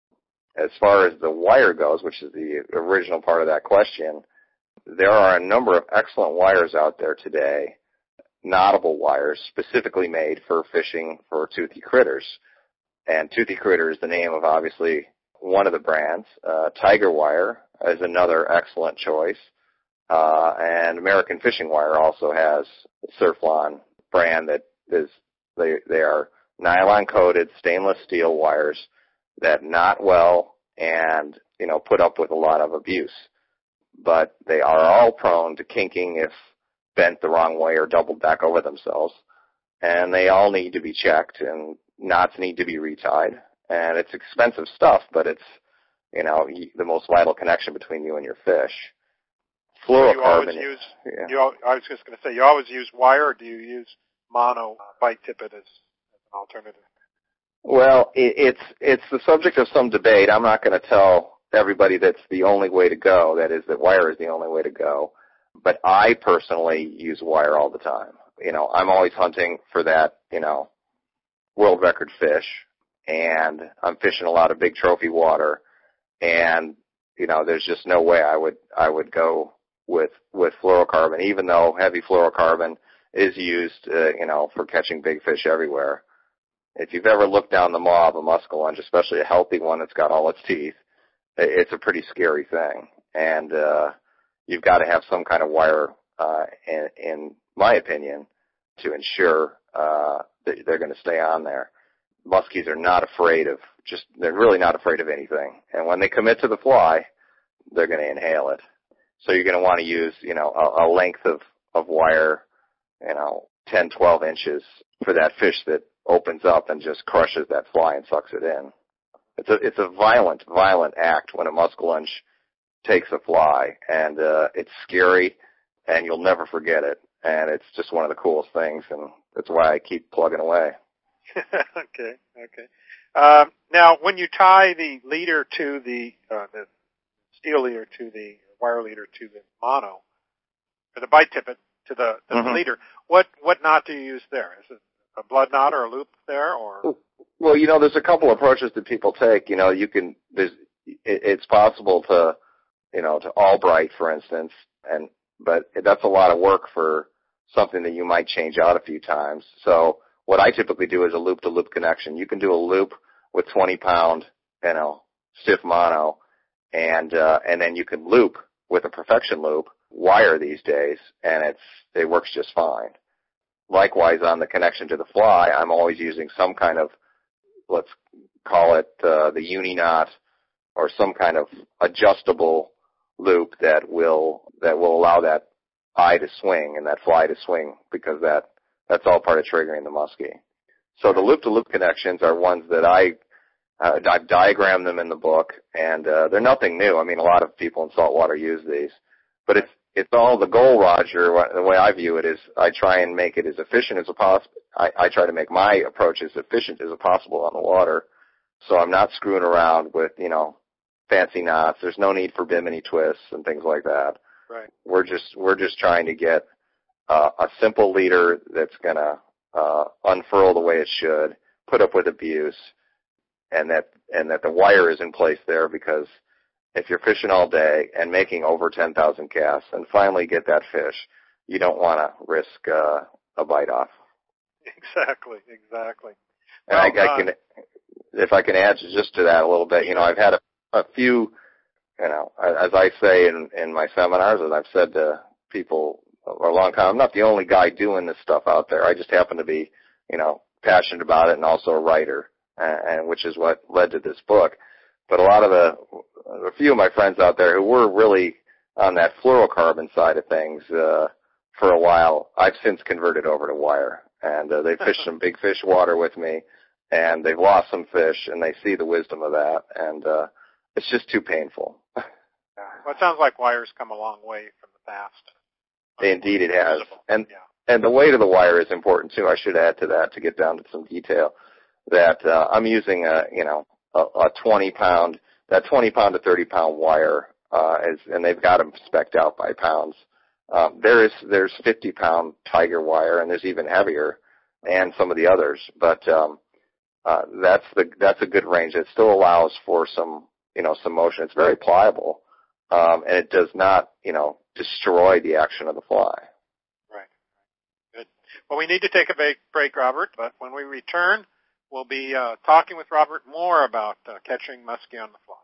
As far as the wire goes, which is the original part of that question, there are a number of excellent wires out there today, knottable wires specifically made for fishing for toothy critters. And Toothy Critter is the name of, obviously, one of the brands. Uh, Tiger Wire is another excellent choice. Uh, and American Fishing Wire also has a Surflon brand that is, they, they are nylon-coated stainless steel wires that knot well and, you know, put up with a lot of abuse. But they are all prone to kinking if bent the wrong way or doubled back over themselves. And they all need to be checked, and knots need to be retied. And it's expensive stuff, but it's, you know, the most vital connection between you and your fish. Fluorocarbon. So you always use, yeah. you, I was just going to say, you always use wire, or do you use mono bite tippet as, as an alternative? Well, it, it's it's the subject of some debate. I'm not going to tell everybody that's the only way to go, that is, that wire is the only way to go. But I personally use wire all the time. You know, I'm always hunting for that, you know, world record fish. and I'm fishing a lot of big trophy water, and you know, there's just no way I would I would go with with fluorocarbon, even though heavy fluorocarbon is used, uh, you know, for catching big fish everywhere. If you've ever looked down the maw of a muskellunge, especially a healthy one that's got all its teeth, it's a pretty scary thing, and uh, you've got to have some kind of wire, uh, in, in my opinion, to ensure uh, that they're going to stay on there. Muskies are not afraid of just, they're really not afraid of anything. And when they commit to the fly, they're going to inhale it. So you're going to want to use, you know, a, a length of, of wire, you know, ten, twelve inches for that fish that opens up and just crushes that fly and sucks it in. It's a, it's a violent, violent act when a muskellunge takes a fly, and uh, it's scary, and you'll never forget it. And it's just one of the coolest things, and that's why I keep plugging away. okay, okay. Um, now, when you tie the leader to the, uh, the steel leader to the wire leader to the mono, or the bite tippet to the, the mm-hmm. leader, what, what knot do you use there? Is it a blood knot or a loop there, or? Well, you know, there's a couple approaches that people take. You know, you can, there's, it, it's possible to, you know, to Albright, for instance, and, but that's a lot of work for something that you might change out a few times. So what I typically do is a loop-to-loop connection. You can do a loop with twenty pound, you know, stiff mono, and, uh, and then you can loop with a perfection loop wire these days, and it's, it works just fine. Likewise, on the connection to the fly, I'm always using some kind of, let's call it uh, the uni knot, or some kind of adjustable loop that will that will allow that eye to swing and that fly to swing, because that that's all part of triggering the muskie. So the loop-to-loop connections are ones that I uh, I've diagrammed them in the book, and uh, they're nothing new. I mean, a lot of people in saltwater use these, but it's it's all the goal, Roger. The way I view it is, I try and make it as efficient as possible. I, I try to make my approach as efficient as possible on the water, so I'm not screwing around with, you know, fancy knots. There's no need for bimini twists and things like that. Right. We're just we're just trying to get uh, a simple leader that's gonna uh, unfurl the way it should, put up with abuse, and that and that the wire is in place there, because if you're fishing all day and making over ten thousand casts and finally get that fish, you don't want to risk uh, a bite off. Exactly, exactly. And well, I, I can, uh, if I can add just to that a little bit, you know, I've had a, a few, you know, as I say in, in my seminars, as I've said to people for a long time, I'm not the only guy doing this stuff out there. I just happen to be, you know, passionate about it and also a writer, and, and which is what led to this book. But a lot of the, a few of my friends out there who were really on that fluorocarbon side of things uh, for a while, I've since converted over to wire. And uh, they fished some big fish water with me, and they've lost some fish, and they see the wisdom of that. And uh, it's just too painful. Yeah. Well, it sounds like wire's come a long way from the past. Indeed it has. And, yeah. and the weight of the wire is important, too. I should add to that, to get down to some detail, that uh, I'm using a, you know, a, a twenty pound, that twenty pound to thirty pound wire, uh, is, and they've got them spec'd out by pounds. Um, there is, there's fifty pound Tiger wire, and there's even heavier, and some of the others. But um, uh, that's the that's a good range. It still allows for some, you know, some motion. It's very pliable, um, and it does not, you know, destroy the action of the fly. Right. Good. Well, we need to take a break, Robert. But when we return, we'll be uh, talking with Robert more about uh, catching muskie on the fly.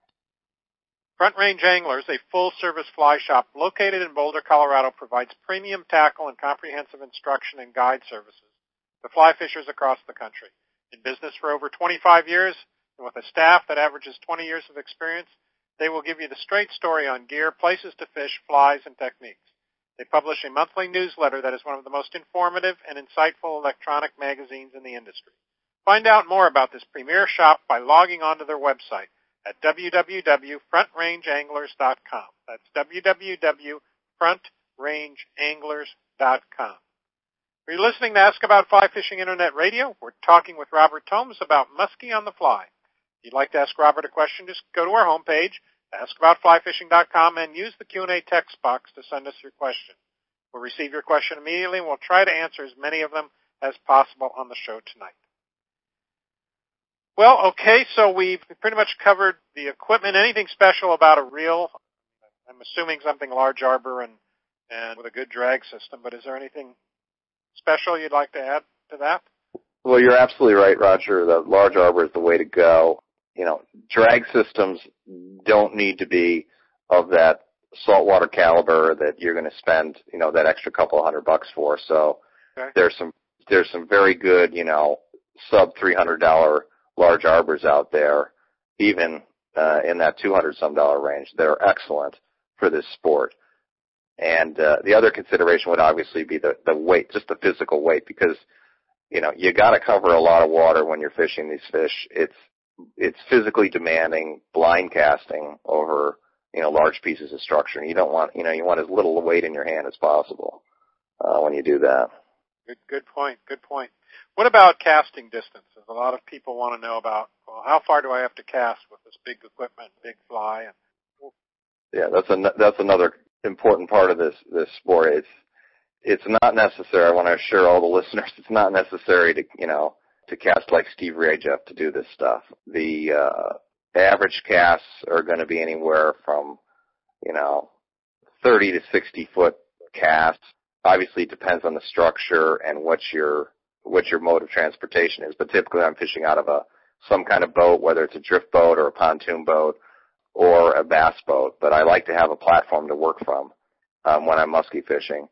Front Range Anglers, a full-service fly shop located in Boulder, Colorado, provides premium tackle and comprehensive instruction and guide services to fly fishers across the country. In business for over twenty-five years, and with a staff that averages twenty years of experience, they will give you the straight story on gear, places to fish, flies, and techniques. They publish a monthly newsletter that is one of the most informative and insightful electronic magazines in the industry. Find out more about this premier shop by logging onto their website at w w w dot front range anglers dot com. That's w w w dot front range anglers dot com. Are you listening to Ask About Fly Fishing Internet Radio? We're talking with Robert Thomas about muskie on the fly. If you'd like to ask Robert a question, just go to our homepage, ask about fly fishing dot com, and use the Q and A text box to send us your question. We'll receive your question immediately, and we'll try to answer as many of them as possible on the show tonight. Well, okay, so we've pretty much covered the equipment. Anything special about a reel? I'm assuming something large arbor and, and with a good drag system, but is there anything special you'd like to add to that? Well, you're absolutely right, Roger. The large arbor is the way to go. You know, drag systems don't need to be of that saltwater caliber that you're going to spend, you know, that extra couple of hundred bucks for. So okay. there's some there's some very good, you know, sub three hundred dollar large arbors out there, even uh, in that two hundred some dollar range. They're excellent for this sport. And uh, the other consideration would obviously be the, the weight, just the physical weight, because, you know, you got to cover a lot of water when you're fishing these fish. It's it's physically demanding, blind casting over, you know, large pieces of structure. And you don't want, you know, you want as little weight in your hand as possible uh, when you do that. Good, good point. Good point. What about casting distances? A lot of people want to know about, well, how far do I have to cast with this big equipment, big fly? And yeah, that's an, that's another important part of this this sport. It's it's not necessary. I want to assure all the listeners, it's not necessary to you know to cast like Steve Rajeff to do this stuff. The uh, average casts are going to be anywhere from you know thirty to sixty foot casts. Obviously, it depends on the structure and what your what your mode of transportation is. But typically, I'm fishing out of a some kind of boat, whether it's a drift boat or a pontoon boat or a bass boat, but I like to have a platform to work from um, when I'm muskie fishing.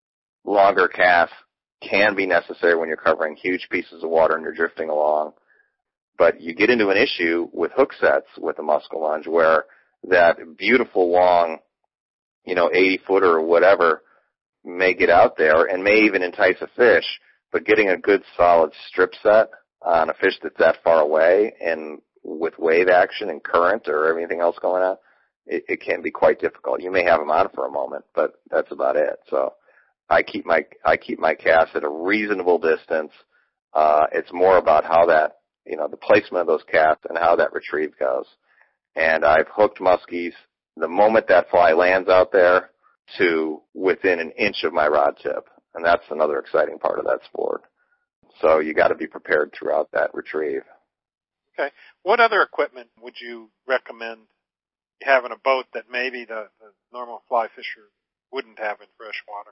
Longer casts can be necessary when you're covering huge pieces of water and you're drifting along, but you get into an issue with hook sets with a muskellunge where that beautiful long, you know, eighty footer or whatever may get out there and may even entice a fish, but getting a good solid strip set on a fish that's that far away and with wave action and current or everything else going on, it, it can be quite difficult. You may have them on for a moment, but that's about it. So I keep my I keep my cast at a reasonable distance. Uh, it's more about how that, you know, the placement of those casts and how that retrieve goes. And I've hooked muskies the moment that fly lands out there to within an inch of my rod tip, and that's another exciting part of that sport. So you got to be prepared throughout that retrieve. Okay. What other equipment would you recommend having a boat that maybe the, the normal fly fisher wouldn't have in fresh water?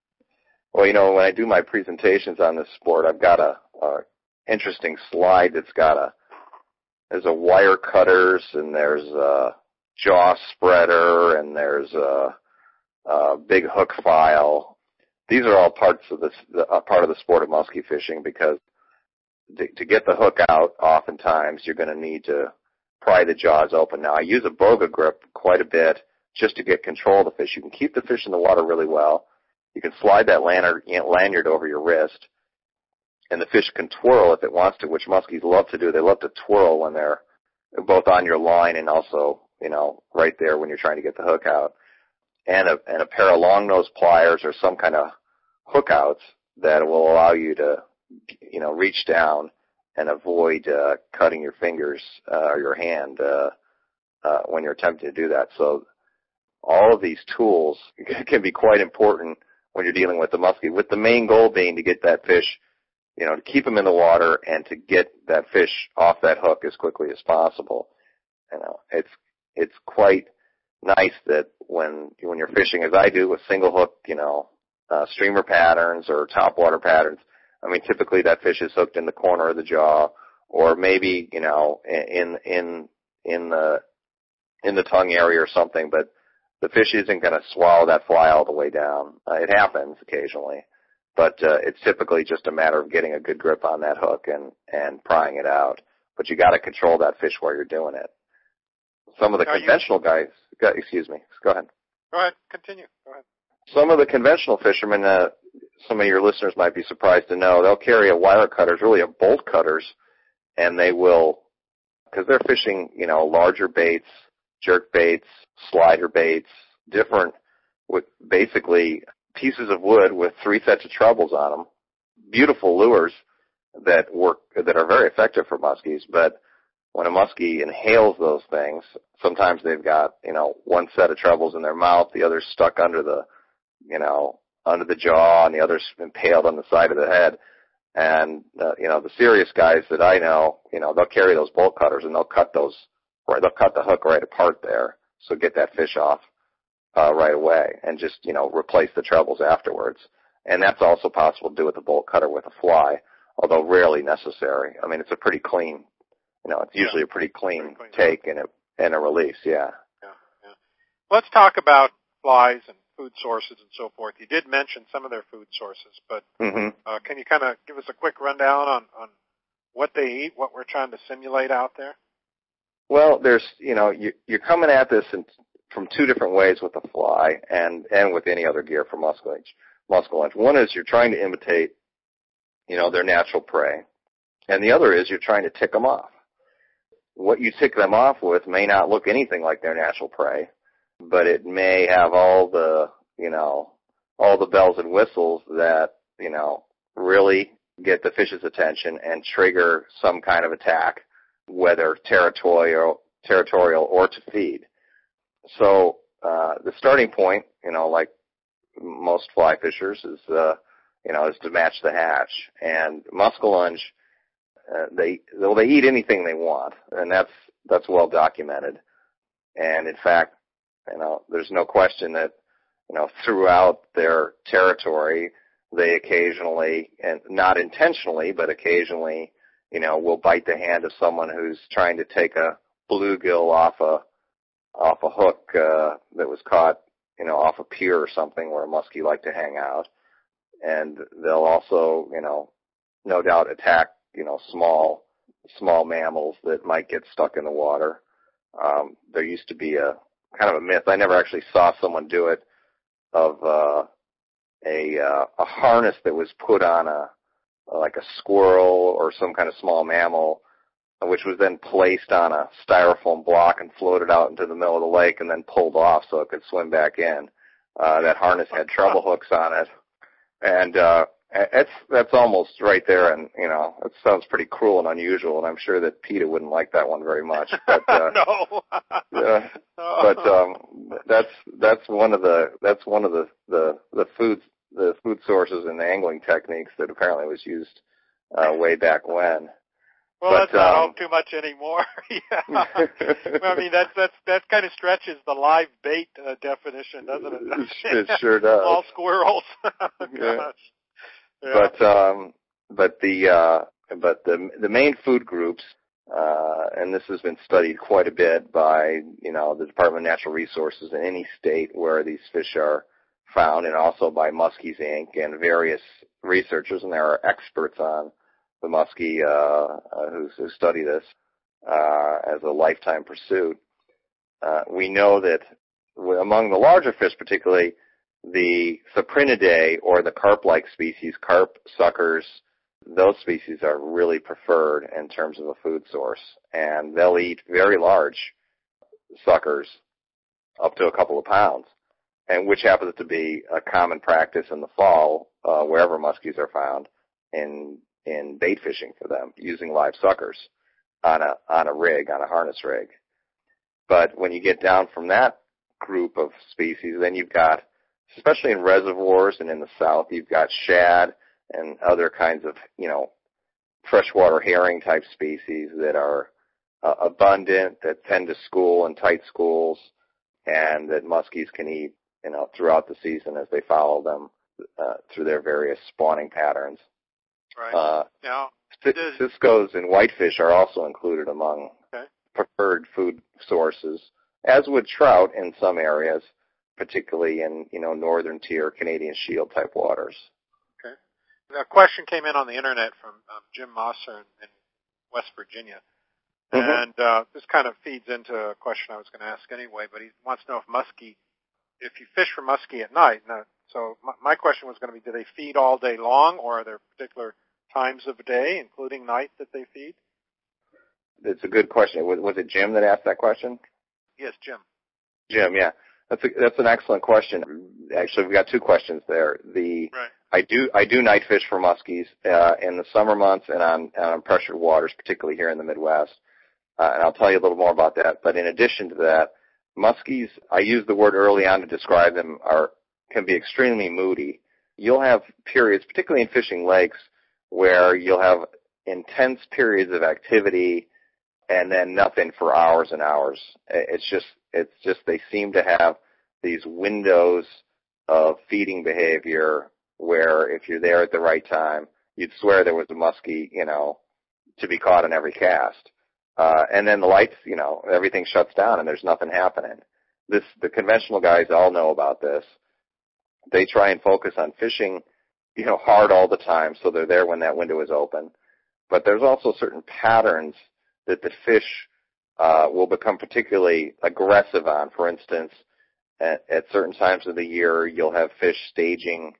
Well, you know, when I do my presentations on this sport, I've got a, a interesting slide that's got a there's a wire cutters and there's a jaw spreader and there's a, a big hook file. These are all parts of this the, uh, part of the sport of muskie fishing because To, to get the hook out, oftentimes you're going to need to pry the jaws open. Now, I use a boga grip quite a bit just to get control of the fish. You can keep the fish in the water really well. You can slide that lanyard, lanyard over your wrist, and the fish can twirl if it wants to, which muskies love to do. They love to twirl when they're both on your line and also, you know, right there when you're trying to get the hook out. And a, and a pair of long-nosed pliers or some kind of hook outs that will allow you to you know, reach down and avoid uh, cutting your fingers uh, or your hand uh, uh, when you're attempting to do that. So all of these tools can be quite important when you're dealing with the muskie, with the main goal being to get that fish, you know, to keep him in the water and to get that fish off that hook as quickly as possible. You know, it's it's quite nice that when when you're fishing, as I do, with single hook, you know, uh, streamer patterns or topwater patterns. I mean, typically that fish is hooked in the corner of the jaw, or maybe you know, in in in the in the tongue area or something. But the fish isn't going to swallow that fly all the way down. Uh, it happens occasionally, but uh, it's typically just a matter of getting a good grip on that hook and and prying it out. But you got to control that fish while you're doing it. Some of the Are conventional you... guys, excuse me, go ahead. Go ahead, continue. Go ahead. Some of the conventional fishermen, uh, some of your listeners might be surprised to know, they'll carry a wire cutters, really a bolt cutters, and they will, because they're fishing, you know, larger baits, jerk baits, slider baits, different, with basically pieces of wood with three sets of trebles on them, beautiful lures that work, that are very effective for muskies, but when a muskie inhales those things, sometimes they've got, you know, one set of trebles in their mouth, the other's stuck under the, you know, under the jaw, and the other's impaled on the side of the head. And, uh, you know, the serious guys that I know, you know, they'll carry those bolt cutters and they'll cut those, right, they'll cut the hook right apart there. So get that fish off, uh, right away and just, you know, replace the trebles afterwards. And that's also possible to do with a bolt cutter with a fly, although rarely necessary. I mean, it's a pretty clean, you know, it's usually yeah. a pretty clean, pretty clean take and a, and a release, yeah. Yeah, yeah. Let's talk about flies and food sources and so forth. You did mention some of their food sources, but mm-hmm. uh, can you kind of give us a quick rundown on, on what they eat, what we're trying to simulate out there? Well, there's, you know, you, you're coming at this in, from two different ways with the fly and, and with any other gear for muskellunge. Muskellunge. One is you're trying to imitate, you know, their natural prey, and the other is you're trying to tick them off. What you tick them off with may not look anything like their natural prey, but it may have all the, you know, all the bells and whistles that, you know, really get the fish's attention and trigger some kind of attack, whether territorial, territorial or to feed. So uh, the starting point, you know, like most fly fishers, is uh, you know, is to match the hatch. And muskellunge, uh, they well, they eat anything they want, and that's that's well documented. And in fact, you know, there's no question that, you know, throughout their territory, they occasionally, and not intentionally, but occasionally, you know, will bite the hand of someone who's trying to take a bluegill off a off a hook uh, that was caught, you know, off a pier or something where a muskie like to hang out. And they'll also, you know, no doubt attack, you know, small small mammals that might get stuck in the water. Um, there used to be a kind of a myth. I never actually saw someone do it, of uh, a uh, a harness that was put on a like a squirrel or some kind of small mammal, which was then placed on a styrofoam block and floated out into the middle of the lake and then pulled off so it could swim back in. Uh, that harness had treble hooks on it, and uh, it's that's almost right there. And you know, it sounds pretty cruel and unusual, and I'm sure that PETA wouldn't like that one very much. But uh, no, uh, but um, that's that's one of the that's one of the the the foods the food sources and the angling techniques that apparently was used uh, way back when. Well, but, let's not um, hope too much anymore. yeah. I mean, that's that's that kind of stretches the live bait uh, definition, doesn't it? It sure does. All squirrels. yeah. yeah. But um, but the uh, but the the main food groups, uh, and this has been studied quite a bit by, you know, the Department of Natural Resources in any state where these fish are found, and also by Muskies Incorporated and various researchers, and there are experts on the muskie uh, uh, who, who study this uh, as a lifetime pursuit. Uh, we know that among the larger fish, particularly the Cyprinidae or the carp-like species, carp, suckers, those species are really preferred in terms of a food source, and they'll eat very large suckers, up to a couple of pounds, and which happens to be a common practice in the fall uh, wherever muskies are found in in bait fishing for them, using live suckers on a on a rig, on a harness rig. But when you get down from that group of species, then you've got, especially in reservoirs and in the south, you've got shad and other kinds of, you know, freshwater herring type species that are uh, abundant, that tend to school in tight schools, and that muskies can eat, you know, throughout the season as they follow them uh, through their various spawning patterns. Right. Uh, now, ciscos and whitefish are also included among okay. preferred food sources, as would trout in some areas, particularly in, you know, northern tier Canadian Shield type waters. Okay. A question came in on the internet from um, Jim Mosser in, in West Virginia, mm-hmm. and uh, this kind of feeds into a question I was going to ask anyway. But he wants to know if muskie, if you fish for muskie at night. Now, so my, my question was going to be: do they feed all day long, or are there particular times of day, including night, that they feed? It's a good question. Was, was it Jim that asked that question? Yes, Jim. Jim, yeah. That's a, that's an excellent question. Actually, we've got two questions there. The right. I do I do night fish for muskies uh, in the summer months and on, on pressured waters, particularly here in the Midwest. Uh, and I'll tell you a little more about that. But in addition to that, muskies, I used the word early on to describe them, are can be extremely moody. You'll have periods, particularly in fishing lakes, where you'll have intense periods of activity and then nothing for hours and hours. It's just, it's just they seem to have these windows of feeding behavior where if you're there at the right time, you'd swear there was a muskie, you know, to be caught in every cast. Uh, and then the lights, you know, everything shuts down and there's nothing happening. This, the conventional guys all know about this. They try and focus on fishing, you know, hard all the time so they're there when that window is open. But there's also certain patterns that the fish uh, will become particularly aggressive on. For instance, at, at certain times of the year, you'll have fish staging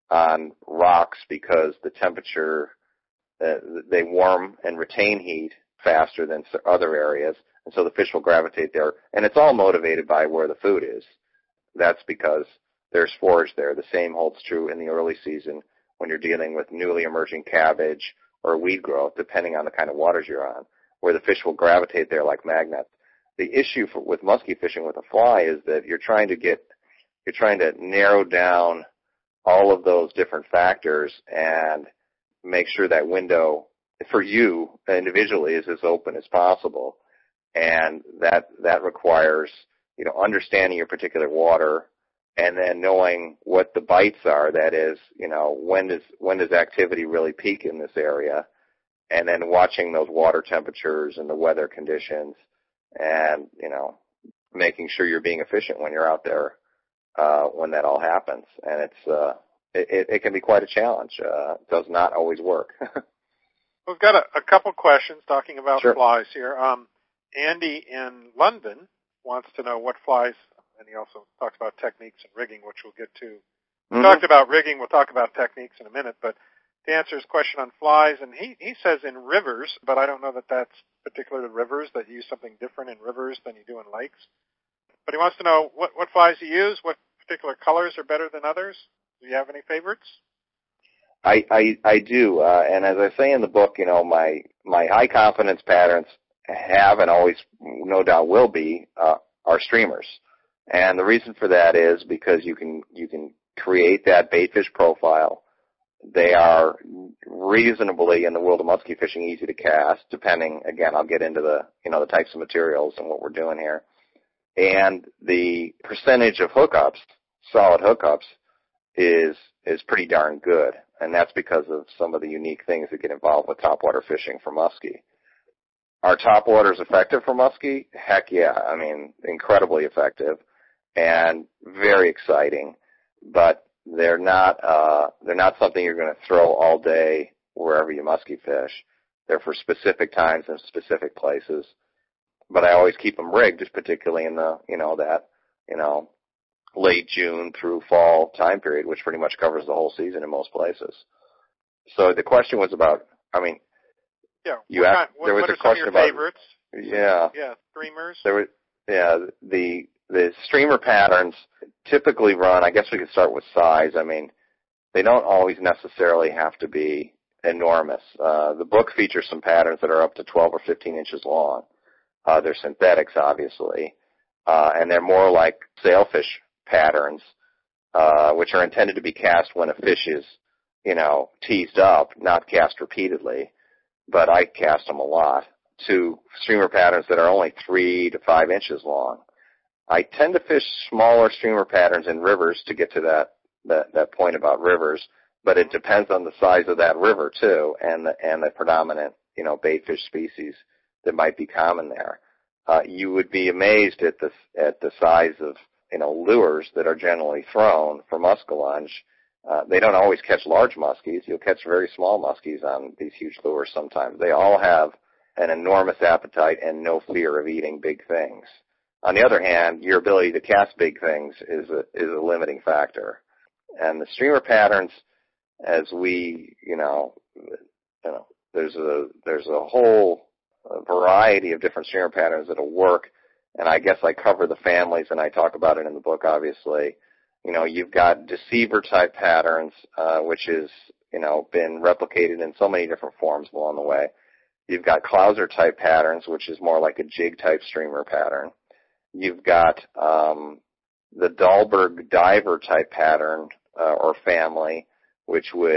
on rocks because the temperature, uh, they warm and retain heat faster than other areas, and so the fish will gravitate there. And it's all motivated by where the food is. That's because there's forage there. The same holds true in the early season when you're dealing with newly emerging cabbage or weed growth, depending on the kind of waters you're on, where the fish will gravitate there like magnets. The issue for, with muskie fishing with a fly is that you're trying to get, you're trying to narrow down all of those different factors and make sure that window for you individually is as open as possible. And that, that requires, you know, understanding your particular water and then knowing what the bites are. That is, you know, when does, when does activity really peak in this area? And then watching those water temperatures and the weather conditions and, you know, making sure you're being efficient when you're out there, uh, when that all happens. And it's, uh, it, it can be quite a challenge. Uh, it does not always work. We've got a, a couple questions talking about Sure. flies here. Um, Andy in London wants to know what flies, and he also talked about techniques and rigging, which we'll get to. We Mm-hmm. talked about rigging. We'll talk about techniques in a minute, but to answer his question on flies, and he, he says in rivers, but I don't know that that's particular to rivers, that you use something different in rivers than you do in lakes. But he wants to know what, what flies you use, what particular colors are better than others. Do you have any favorites? I, I, I do, uh, and as I say in the book, you know, my, my high confidence patterns have and always no doubt will be, uh, are streamers. And the reason for that is because you can, you can create that baitfish profile. They are reasonably, in the world of muskie fishing, easy to cast, depending, again, I'll get into the, you know, the types of materials and what we're doing here. And the percentage of hookups, solid hookups, is, is pretty darn good. And that's because of some of the unique things that get involved with topwater fishing for muskie. Are topwaters effective for muskie? Heck yeah. I mean, incredibly effective and very exciting. But they're not, uh, they're not something you're going to throw all day wherever you muskie fish. They're for specific times and specific places. But I always keep them rigged, just particularly in the, you know, that, you know, late June through fall time period, which pretty much covers the whole season in most places. So the question was about, I mean, yeah, you asked, kind, what, there was what a are some of question your about, favorites? yeah, Yeah, streamers. there was, yeah, the, the streamer patterns typically run, I guess we could start with size. I mean, they don't always necessarily have to be enormous. Uh, the book features some patterns that are up to twelve or fifteen inches long. Uh, they're synthetics, obviously, uh, and they're more like sailfish patterns, uh, which are intended to be cast when a fish is, you know, teased up, not cast repeatedly, but I cast them a lot, to streamer patterns that are only three to five inches long. I tend to fish smaller streamer patterns in rivers to get to that, that, that point about rivers, but it depends on the size of that river, too, and the, and the predominant, you know, baitfish species that might be common there. Uh, you would be amazed at the, at the size of, you know, lures that are generally thrown for muskellunge. Uh, they don't always catch large muskies. You'll catch very small muskies on these huge lures sometimes. They all have an enormous appetite and no fear of eating big things. On the other hand, your ability to cast big things is a, is a limiting factor. And the streamer patterns, as we, you know, you know, there's a, there's a whole variety of different streamer patterns that'll work. And I guess I cover the families, and I talk about it in the book, obviously. You know, you've got deceiver-type patterns, uh, which has, you know, been replicated in so many different forms along the way. You've got clouser-type patterns, which is more like a jig-type streamer pattern. You've got um, the Dahlberg diver-type pattern uh, or family, which would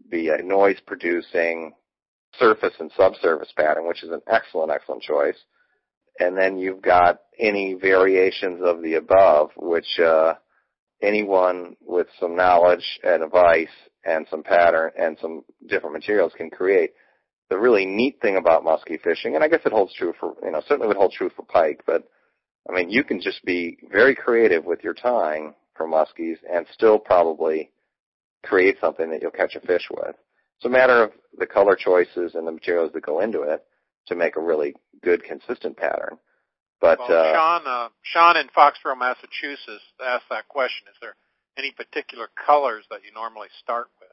be a noise-producing surface and subsurface pattern, which is an excellent, excellent choice. And then you've got any variations of the above, which uh, anyone with some knowledge and advice and some pattern and some different materials can create. The really neat thing about muskie fishing, and I guess it holds true for, you know, certainly would hold true for pike, but, I mean, you can just be very creative with your tying for muskies and still probably create something that you'll catch a fish with. It's a matter of the color choices and the materials that go into it to make a really good, consistent pattern. But well, uh, Sean, uh, Sean in Foxborough, Massachusetts, asked that question. Is there any particular colors that you normally start with?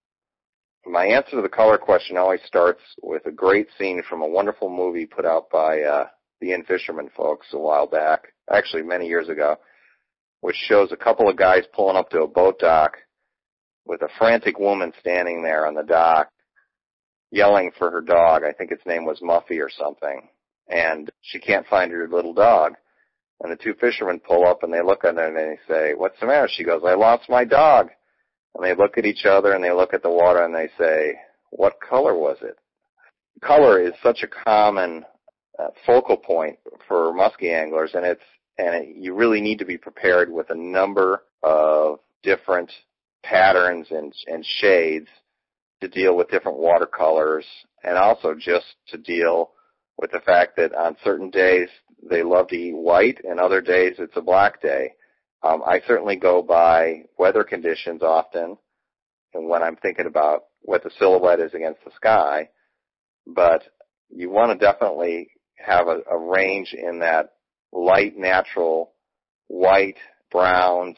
My answer to the color question always starts with a great scene from a wonderful movie put out by uh, the In Fisherman folks a while back, actually many years ago, which shows a couple of guys pulling up to a boat dock with a frantic woman standing there on the dock yelling for her dog. I think its name was Muffy or something. And she can't find her little dog. And the two fishermen pull up and they look at her and they say, "What's the matter?" She goes, "I lost my dog." And they look at each other and they look at the water and they say, "What color was it?" Color is such a common uh, focal point for muskie anglers, and it's and it, you really need to be prepared with a number of different patterns and, and shades to deal with different watercolors, and also just to deal with the fact that on certain days they love to eat white and other days it's a black day. Um, I certainly go by weather conditions often, and when I'm thinking about what the silhouette is against the sky, but you want to definitely have a, a range in that light, natural, white, browns,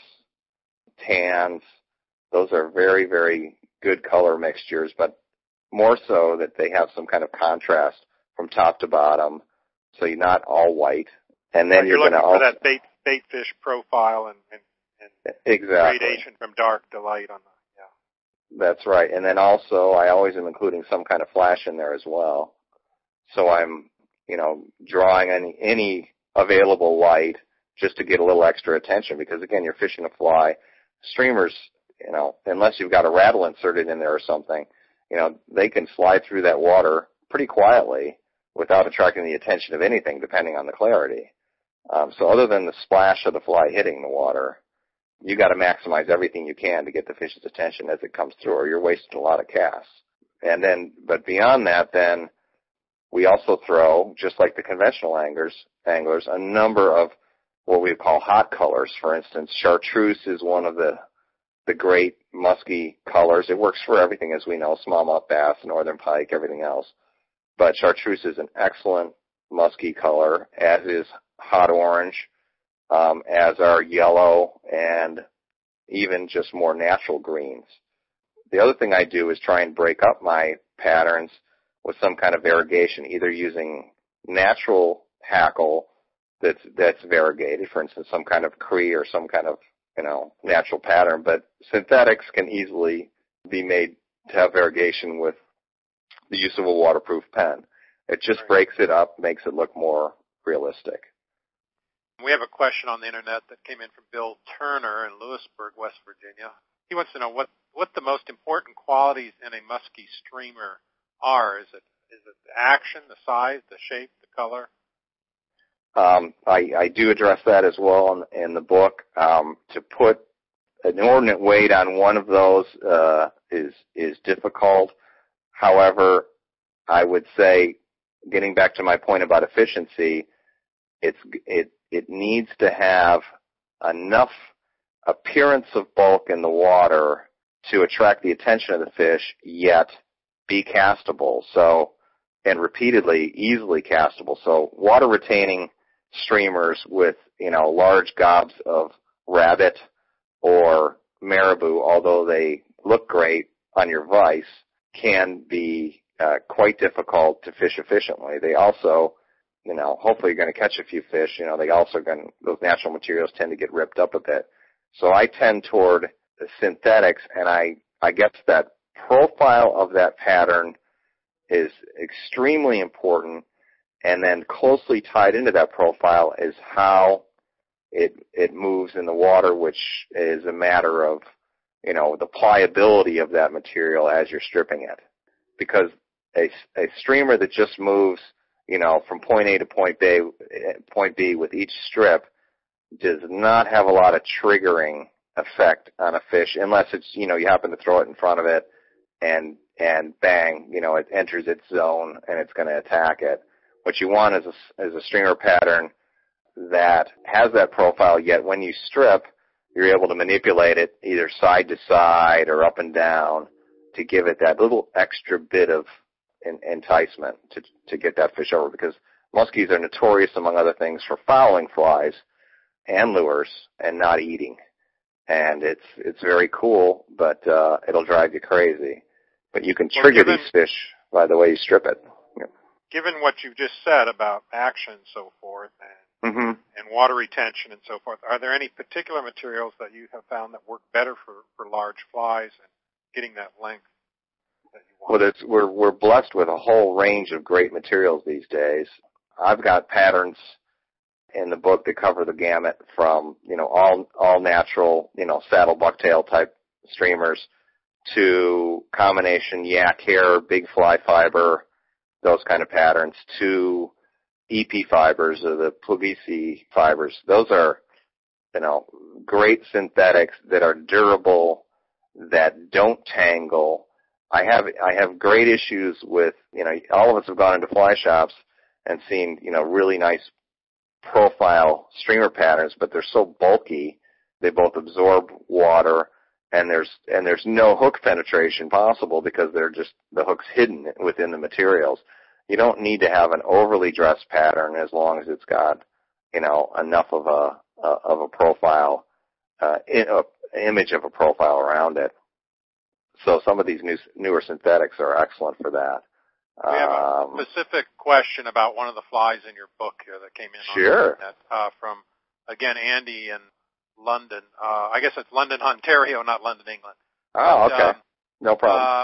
tans. Those are very, very good color mixtures, but more so that they have some kind of contrast from top to bottom, so you're not all white. And then right, you're, you're going to looking for also, that bait bait fish profile and, and, and exactly. gradation from dark to light on the yeah. That's right. And then also I always am including some kind of flash in there as well. So I'm, you know, drawing any any available light just to get a little extra attention, because again, you're fishing a fly. Streamers, you know, unless you've got a rattle inserted in there or something, you know, they can slide through that water pretty quietly without attracting the attention of anything, depending on the clarity. Um, so other than the splash of the fly hitting the water, you got to maximize everything you can to get the fish's attention as it comes through, or you're wasting a lot of casts. And then, but beyond that, then we also throw, just like the conventional anglers, anglers, a number of what we call hot colors. For instance, chartreuse is one of the the great musky colors. It works for everything, as we know, smallmouth bass, northern pike, everything else. But chartreuse is an excellent musky color, as is hot orange, um, as are yellow, and even just more natural greens. The other thing I do is try and break up my patterns with some kind of variegation, either using natural hackle that's that's variegated, for instance, some kind of Cree or some kind of, you know, natural pattern, but synthetics can easily be made to have variegation with the use of a waterproof pen. It just right. breaks it up, makes it look more realistic. We have a question on the internet that came in from Bill Turner in Lewisburg, West Virginia. He wants to know what, what the most important qualities in a musky streamer are. Is it is it the action, the size, the shape, the color? Um, I, I do address that as well in, in the book. Um, to put an inordinate weight on one of those uh, is is difficult. However, I would say, getting back to my point about efficiency, it's it it needs to have enough appearance of bulk in the water to attract the attention of the fish, yet be castable. So, and repeatedly, easily castable. So, water retaining streamers with, you know, large gobs of rabbit or marabou, although they look great on your vise, can be uh, quite difficult to fish efficiently. They also, you know, hopefully you're going to catch a few fish. You know, they also going those natural materials tend to get ripped up a bit. So I tend toward the synthetics, and I I guess that profile of that pattern is extremely important. And then closely tied into that profile is how it it moves in the water, which is a matter of you know, the pliability of that material as you're stripping it. Because a, a streamer that just moves, you know, from point A to point B, point B with each strip does not have a lot of triggering effect on a fish unless it's, you know, you happen to throw it in front of it and, and bang, you know, it enters its zone and it's going to attack it. What you want is a, is a streamer pattern that has that profile, yet when you strip, you're able to manipulate it either side to side or up and down to give it that little extra bit of en- enticement to to get that fish over, because muskies are notorious, among other things, for fouling flies and lures and not eating. And it's it's very cool, but uh, it'll drive you crazy. But you can trigger well, given, these fish by the way you strip it. Yep. Given what you've just said about action and so forth, and, mm-hmm. and water retention and so forth, are there any particular materials that you have found that work better for, for large flies and getting that length that you want? Well, it's, we're we're blessed with a whole range of great materials these days. I've got patterns in the book that cover the gamut from, you know, all all natural, you know, saddle bucktail type streamers to combination yak hair, big fly fiber, those kind of patterns, to E P fibers or the Pugliese fibers. Those are, you know, great synthetics that are durable, that don't tangle. I have I have great issues with, you know, all of us have gone into fly shops and seen, you know, really nice profile streamer patterns, but they're so bulky, they both absorb water, and there's and there's no hook penetration possible because they're just, the hook's hidden within the materials. You don't need to have an overly dressed pattern as long as it's got, you know, enough of a uh, of a profile, uh, in, a image of a profile around it. So some of these new, newer synthetics are excellent for that. We have a um, specific question about one of the flies in your book here that came in sure. on the internet, uh, from, again, Andy in London. Uh, I guess it's London, Ontario, not London, England. Oh, but, okay. Um, no problem. Uh,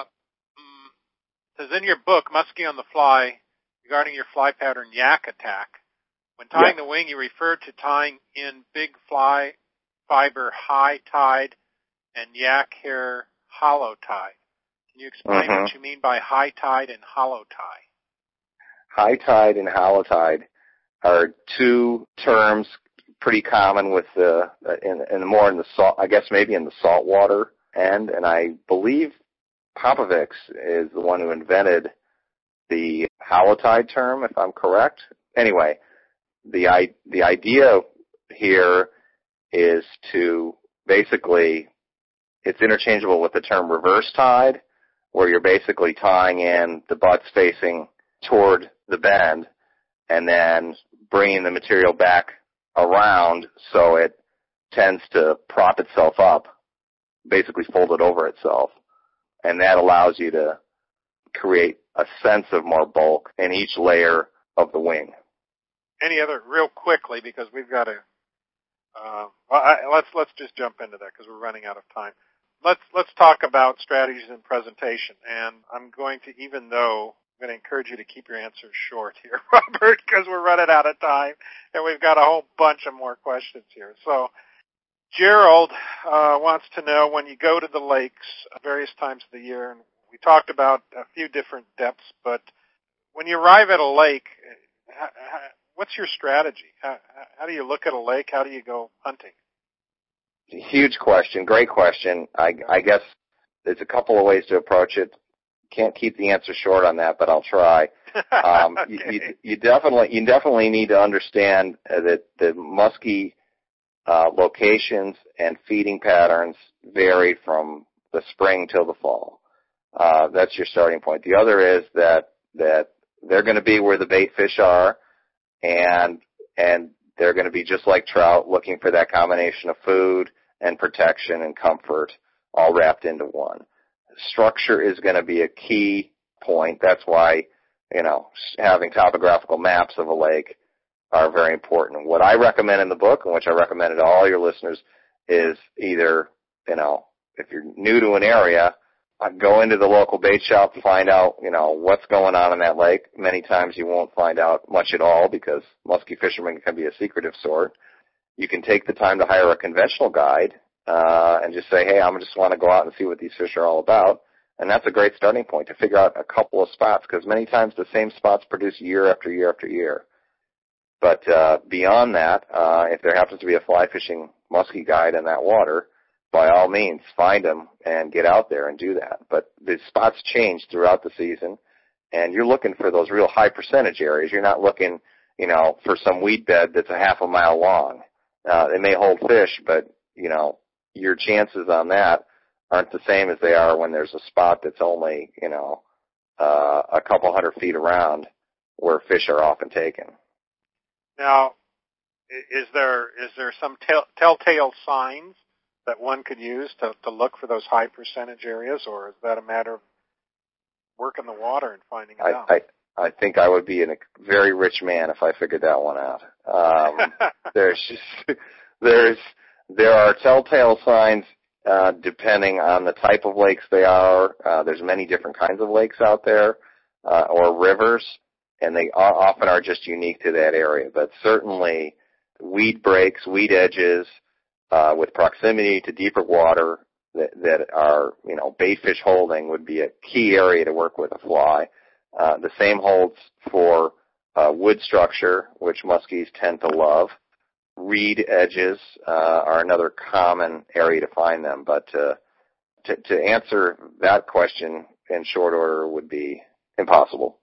it says in your book, Muskie on the Fly, regarding your fly pattern yak attack, when tying yeah. the wing, you referred to tying in big fly fiber high tide and yak hair hollow tide. Can you explain mm-hmm. what you mean by high tide and hollow tide? High tide and hollow tide are two terms pretty common with the in, in more in the salt, I guess maybe in the saltwater end, and I believe Popovics is the one who invented the hollow tide term, if I'm correct. Anyway, the the idea here is to basically, it's interchangeable with the term reverse tide, where you're basically tying in the butts facing toward the bend and then bringing the material back around so it tends to prop itself up, basically fold it over itself. And that allows you to create a sense of more bulk in each layer of the wing. Any other, real quickly, because we've got to, uh, well, I, let's let's just jump into that because we're running out of time. Let's let's talk about strategies and presentation. And I'm going to, even though I'm going to encourage you to keep your answers short here, Robert, because we're running out of time, and we've got a whole bunch of more questions here. So Gerald uh, wants to know, when you go to the lakes various times of the year, and we talked about a few different depths, but when you arrive at a lake, how, how, what's your strategy? How, how do you look at a lake? How do you go hunting? Huge question. Great question. I, I guess there's a couple of ways to approach it. Can't keep the answer short on that, but I'll try. Um, okay. you, you, you definitely you definitely need to understand that the muskie uh, locations and feeding patterns vary from the spring till the fall. Uh, that's your starting point. The other is that that they're going to be where the bait fish are, and and they're going to be just like trout, looking for that combination of food and protection and comfort all wrapped into one. Structure is going to be a key point. That's why, you know, having topographical maps of a lake are very important. What I recommend in the book, and which I recommend to all your listeners, is either, you know, if you're new to an area, go into the local bait shop to find out, you know, what's going on in that lake. Many times you won't find out much at all because muskie fishermen can be a secretive sort. You can take the time to hire a conventional guide uh, and just say, hey, I just want to go out and see what these fish are all about. And that's a great starting point to figure out a couple of spots, because many times the same spots produce year after year after year. But uh, beyond that, uh, if there happens to be a fly fishing muskie guide in that water, by all means, find them and get out there and do that. But the spots change throughout the season, and you're looking for those real high percentage areas. You're not looking, you know, for some weed bed that's a half a mile long. Uh, it may hold fish, but, you know, your chances on that aren't the same as they are when there's a spot that's only, you know, uh, a couple hundred feet around where fish are often taken. Now, is there is there some tell, telltale signs that one could use to, to look for those high percentage areas, or is that a matter of working the water and finding it I, out? I, I think I would be a very rich man if I figured that one out. Um, there's just, there's there are telltale signs uh, depending on the type of lakes they are. Uh, there's many different kinds of lakes out there uh, or rivers, and they are, often are just unique to that area. But certainly, weed breaks, weed edges, uh, with proximity to deeper water that, that are, you know, bait fish holding would be a key area to work with a fly. Uh, the same holds for uh, wood structure, which muskies tend to love. Reed edges uh, are another common area to find them. But uh, to, to answer that question in short order would be impossible.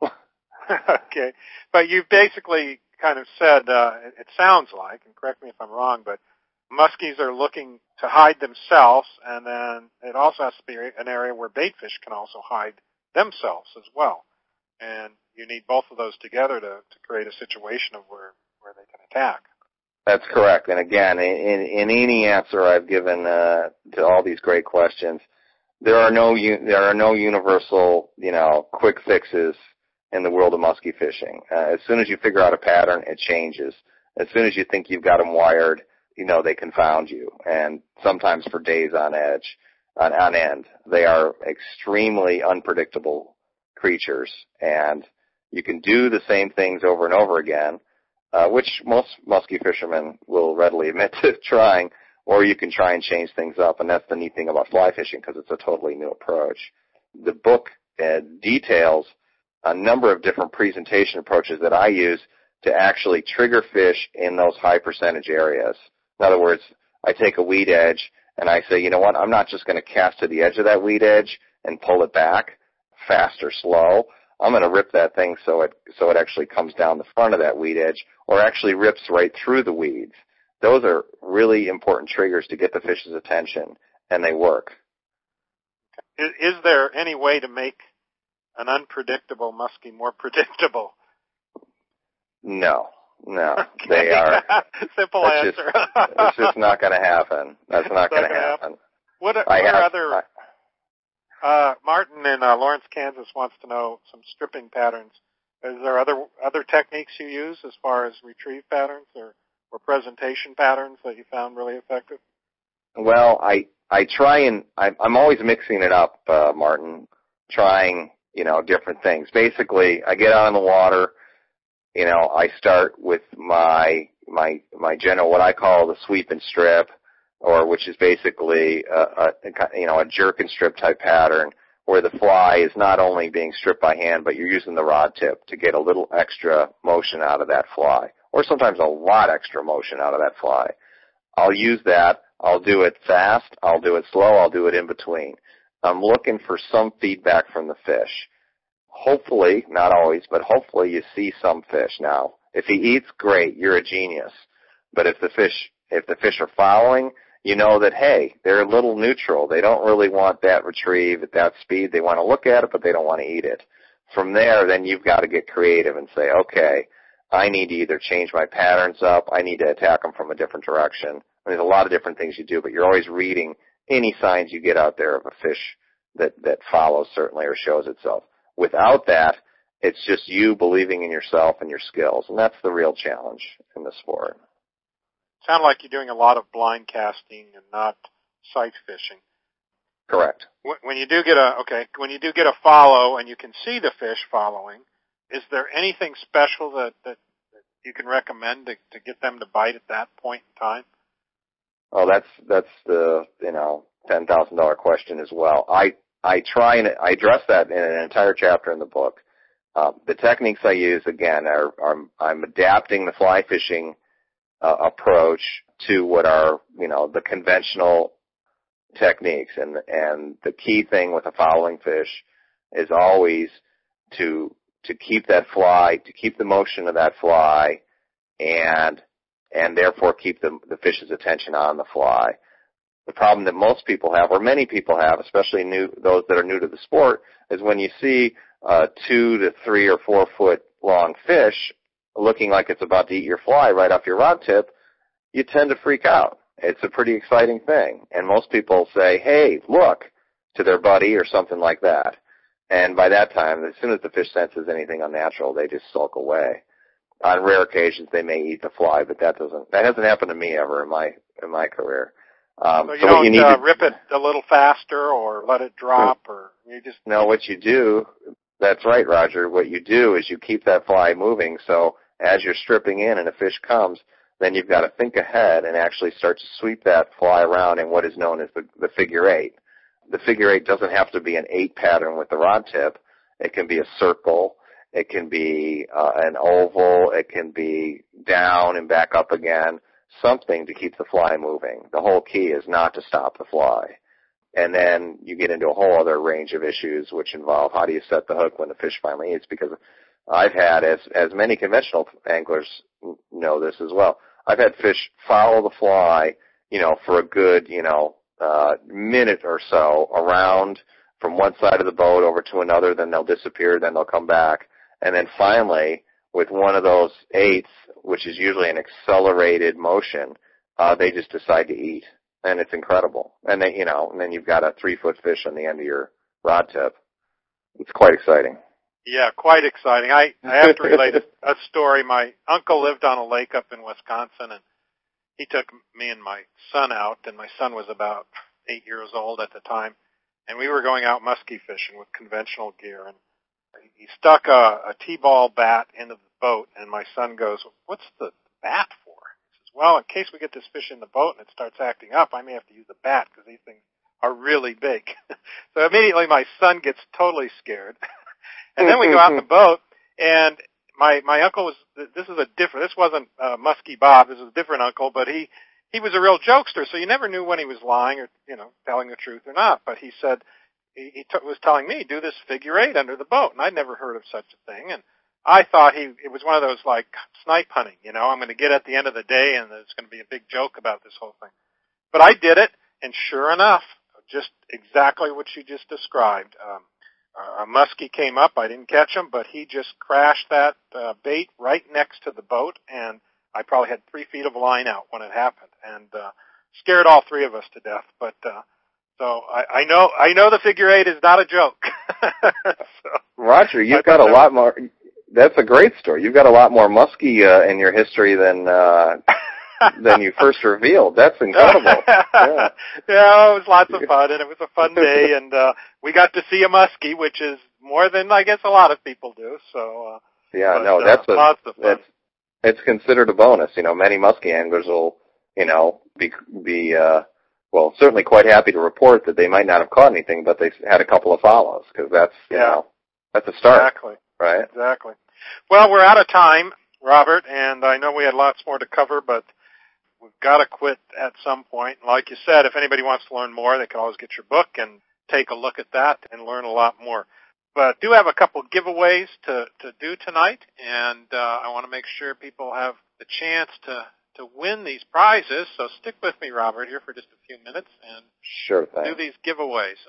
Okay. But you've basically kind of said, uh, it sounds like, and correct me if I'm wrong, but muskies are looking to hide themselves, and then it also has to be an area where bait fish can also hide themselves as well. And you need both of those together to, to create a situation of where, where they can attack. That's correct. And again, in, in any answer I've given uh, to all these great questions, there are no there are no universal, you know, quick fixes in the world of muskie fishing. Uh, as soon as you figure out a pattern, it changes. As soon as you think you've got them wired, you know, they confound you, and sometimes for days on edge, on, on end. They are extremely unpredictable creatures, and you can do the same things over and over again, uh, which most muskie fishermen will readily admit to trying, or you can try and change things up, and that's the neat thing about fly fishing, because it's a totally new approach. The book uh, details a number of different presentation approaches that I use to actually trigger fish in those high percentage areas. In other words, I take a weed edge and I say, you know what, I'm not just going to cast to the edge of that weed edge and pull it back fast or slow. I'm going to rip that thing so it so it actually comes down the front of that weed edge, or actually rips right through the weeds. Those are really important triggers to get the fish's attention, and they work. Is, is there any way to make an unpredictable muskie more predictable? No, no. Okay. They are. Simple it's answer. Just, it's just not going to happen. That's not going to happen. happen. What, are, I what have, are other... I, uh, Martin in uh, Lawrence, Kansas wants to know some stripping patterns. Is there other other techniques you use as far as retrieve patterns or, or presentation patterns that you found really effective? Well, I I try and I, I'm always mixing it up, uh, Martin, trying, you know, different things. Basically, I get out on the water, you know, I start with my my my general, what I call the sweep and strip, or which is basically a, a you know a jerk and strip type pattern, where the fly is not only being stripped by hand, but you're using the rod tip to get a little extra motion out of that fly, or sometimes a lot extra motion out of that fly. I'll use that. I'll do it fast. I'll do it slow. I'll do it in between. I'm looking for some feedback from the fish. Hopefully, not always, but hopefully you see some fish. Now, if he eats, great, you're a genius. But if the fish, if the fish are following, you know that, hey, they're a little neutral. They don't really want that retrieve at that speed. They want to look at it, but they don't want to eat it. From there, then you've got to get creative and say, okay, I need to either change my patterns up. I need to attack them from a different direction. There's a lot of different things you do, but you're always reading any signs you get out there of a fish that, that follows, certainly, or shows itself. Without that, it's just you believing in yourself and your skills, and that's the real challenge in the sport. Sound like you're doing a lot of blind casting and not sight fishing. Correct. When you do get a okay, when you do get a follow and you can see the fish following, is there anything special that, that, that you can recommend to, to get them to bite at that point in time? Oh, that's that's the you know ten thousand dollar question as well. I I try and I address that in an entire chapter in the book. Uh, the techniques I use again are, are I'm adapting the fly fishing uh, approach to what are you know the conventional techniques, and and the key thing with a fouling fish is always to to keep that fly, to keep the motion of that fly, and and therefore keep the, the fish's attention on the fly. The problem that most people have, or many people have, especially new those that are new to the sport, is when you see a two to three or four foot long fish looking like it's about to eat your fly right off your rod tip, you tend to freak out. It's a pretty exciting thing. And most people say, hey, look, to their buddy or something like that. And by that time, as soon as the fish senses anything unnatural, they just sulk away. On rare occasions, they may eat the fly, but that doesn't that hasn't happened to me ever in my in my career. Um, so you so don't what you need uh, to, rip it a little faster or let it drop, or you just no. What you do, that's right, Roger. What you do is you keep that fly moving. So as you're stripping in and a fish comes, then you've got to think ahead and actually start to sweep that fly around in what is known as the, the figure eight. The figure eight doesn't have to be an eight pattern with the rod tip. It can be a circle. It can be uh, an oval. It can be down and back up again, something to keep the fly moving. The whole key is not to stop the fly. And then you get into a whole other range of issues which involve how do you set the hook when the fish finally eats, because I've had, as as many conventional anglers know this as well, I've had fish follow the fly, you know, for a good, you know, uh, minute or so around from one side of the boat over to another, then they'll disappear, then they'll come back. And then finally, with one of those eights, which is usually an accelerated motion, uh, they just decide to eat. And it's incredible. And then, you know, and then you've got a three-foot fish on the end of your rod tip. It's quite exciting. Yeah, quite exciting. I, I have to relate a, a story. My uncle lived on a lake up in Wisconsin, and he took me and my son out, and my son was about eight years old at the time, and we were going out muskie fishing with conventional gear, and he stuck a, a T-ball bat into the boat, and my son goes, what's the bat for? He says, well, in case we get this fish in the boat and it starts acting up, I may have to use the bat because these things are really big. So immediately my son gets totally scared. And then we go out in the boat, and my my uncle was, this is a different, this wasn't uh, Muskie Bob, this was a different uncle, but he, he was a real jokester, so you never knew when he was lying or, you know, telling the truth or not. But he said, he, he t- was telling me, do this figure eight under the boat, and I'd never heard of such a thing. And I thought he, it was one of those like snipe hunting, you know, I'm going to get at the end of the day and there's going to be a big joke about this whole thing. But I did it, and sure enough, just exactly what you just described. Um, Uh, a muskie came up. I didn't catch him, but he just crashed that uh, bait right next to the boat, and I probably had three feet of line out when it happened, and uh, scared all three of us to death. But uh, so I, I know I know the figure eight is not a joke. so, Roger, you've got a lot was... more. That's a great story. You've got a lot more muskie uh, in your history than uh, than you first revealed. That's incredible. Yeah. Yeah, it was lots of fun, and it was a fun day, and uh, we got to see a muskie, which is more than I guess a lot of people do. So uh, yeah, but, no, that's uh, a lots of fun. That's, it's considered a bonus. You know, many muskie anglers will, you know, be be uh, well, certainly quite happy to report that they might not have caught anything, but they had a couple of follows, because that's you yeah. know that's a start. Exactly. Right. Exactly. Well, we're out of time, Robert, and I know we had lots more to cover, but we've got to quit at some point. Like you said, if anybody wants to learn more, they can always get your book and take a look at that and learn a lot more. But I do have a couple giveaways to, to do tonight, and uh, I want to make sure people have the chance to, to win these prizes. So stick with me, Robert, here for just a few minutes and sure thing. do these giveaways.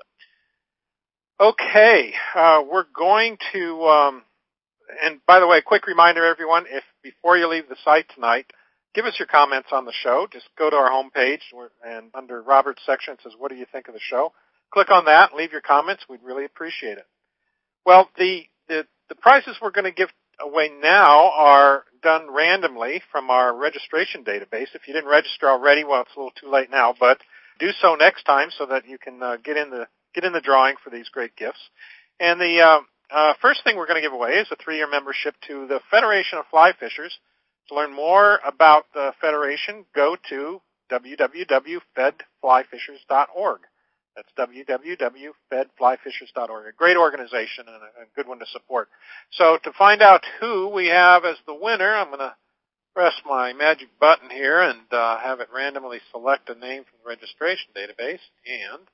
Okay, uh, we're going to, um, and by the way, quick reminder, everyone, if before you leave the site tonight, give us your comments on the show. Just go to our homepage, and under Robert's section, it says, what do you think of the show? Click on that and leave your comments. We'd really appreciate it. Well, the, the, the prizes we're going to give away now are done randomly from our registration database. If you didn't register already, well, it's a little too late now, but do so next time so that you can uh, get in the get in the drawing for these great gifts. And the uh, uh, first thing we're going to give away is a three-year membership to the Federation of Fly Fishers. To learn more about the Federation, go to w w w dot fed fly fishers dot org. That's w w w dot fed fly fishers dot org. A great organization and a, a good one to support. So to find out who we have as the winner, I'm going to press my magic button here and uh, have it randomly select a name from the registration database. And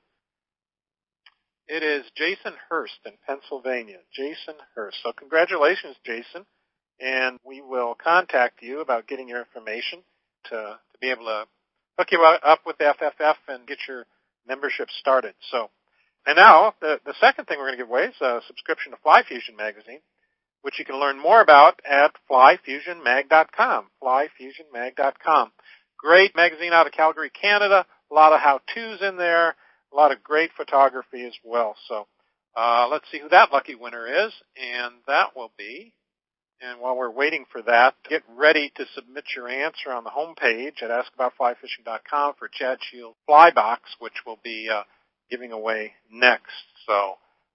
it is Jason Hurst in Pennsylvania. Jason Hurst. So congratulations, Jason. And we will contact you about getting your information to, to be able to hook you up with the F F F and get your membership started. So, and now the, the second thing we're going to give away is a subscription to Fly Fusion magazine, which you can learn more about at fly fusion mag dot com. fly fusion mag dot com. Great magazine out of Calgary, Canada. A lot of how-tos in there. A lot of great photography as well. So uh, let's see who that lucky winner is, and that will be. And while we're waiting for that, get ready to submit your answer on the homepage at ask about fly fishing dot com for Chad Shield Fly Box, which we'll be uh, giving away next. So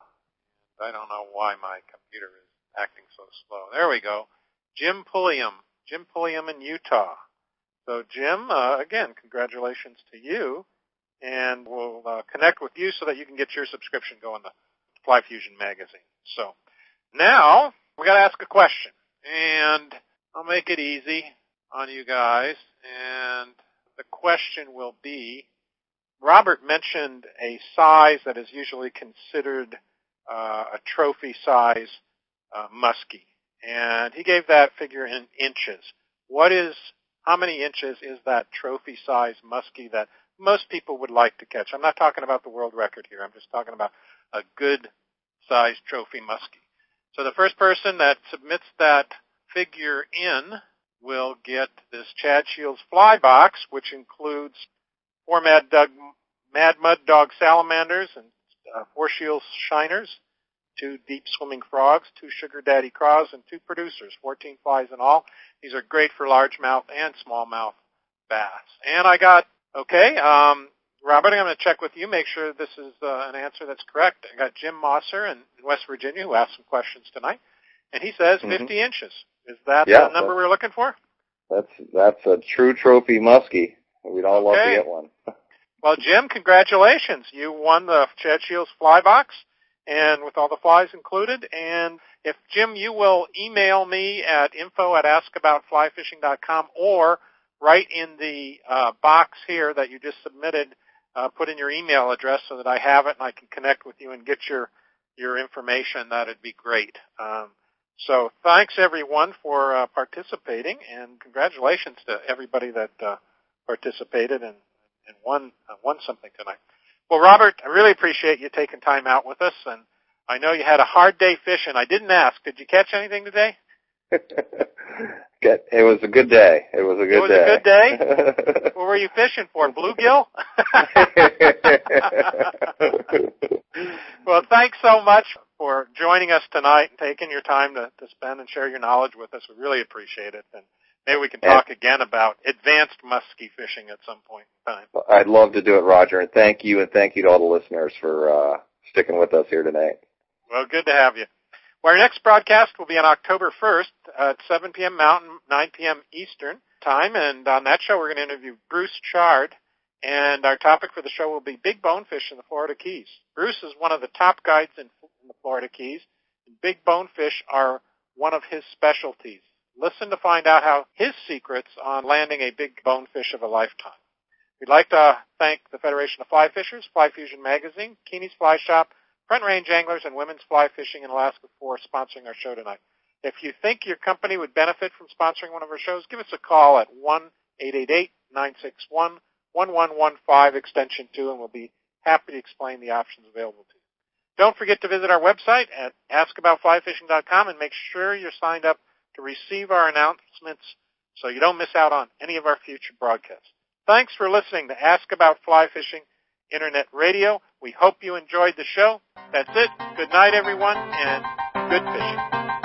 I don't know why my computer is acting so slow. There we go. Jim Pulliam. Jim Pulliam in Utah. So Jim, uh, again, congratulations to you. And we'll uh, connect with you so that you can get your subscription going to Fly Fusion magazine. So now we got to ask a question, and I'll make it easy on you guys. And the question will be, Robert mentioned a size that is usually considered uh, a trophy size uh, muskie, and he gave that figure in inches. What is, how many inches is that trophy size muskie that most people would like to catch? I'm not talking about the world record here. I'm just talking about a good size trophy muskie. So the first person that submits that figure in will get this Chad Shields Fly Box, which includes four Mad, Dog, Mad Mud Dog salamanders and uh, four Shields shiners, two deep swimming frogs, two Sugar Daddy craws, and two producers, fourteen flies in all. These are great for largemouth and smallmouth bass. And I got, okay, um, Robert, I'm going to check with you, make sure this is uh, an answer that's correct. I got Jim Mosser in West Virginia who asked some questions tonight, and he says mm-hmm. fifty inches. Is that yeah, the number we're looking for? That's that's a true trophy muskie. We'd all love okay. to get one. Well, Jim, congratulations. You won the Chad Shields Fly Box, and with all the flies included. And if, Jim, you will email me at info at ask about fly fishing dot com or right in the uh, box here that you just submitted, Uh, put in your email address so that I have it and I can connect with you and get your your information. That'd be great. Um, so thanks everyone for uh, participating, and congratulations to everybody that uh, participated and and won uh, won something tonight. Well, Robert, I really appreciate you taking time out with us, and I know you had a hard day fishing. I didn't ask. Did you catch anything today? It was a good day. It was a good day. It was day. a good day? What were you fishing for, bluegill? Well, thanks so much for joining us tonight and taking your time to, to spend and share your knowledge with us. We really appreciate it. And maybe we can talk and, again about advanced muskie fishing at some point in time. I'd love to do it, Roger. And thank you, and thank you to all the listeners for uh, sticking with us here tonight. Well, good to have you. Well, our next broadcast will be on October first at seven p.m. Mountain, nine p.m. Eastern time, and on that show we're going to interview Bruce Chard, and our topic for the show will be big bonefish in the Florida Keys. Bruce is one of the top guides in, in the Florida Keys, and big bonefish are one of his specialties. Listen to find out how his secrets on landing a big bonefish of a lifetime. We'd like to thank the Federation of Fly Fishers, Fly Fusion Magazine, Keeney's Fly Shop, Front Range Anglers, and Women's Fly Fishing in Alaska for sponsoring our show tonight. If you think your company would benefit from sponsoring one of our shows, give us a call at one eight eight eight, nine six one, one one one five, extension two, and we'll be happy to explain the options available to you. Don't forget to visit our website at ask about fly fishing dot com and make sure you're signed up to receive our announcements so you don't miss out on any of our future broadcasts. Thanks for listening to Ask About Fly Fishing Internet Radio. We hope you enjoyed the show. That's it. Good night, everyone, and good fishing.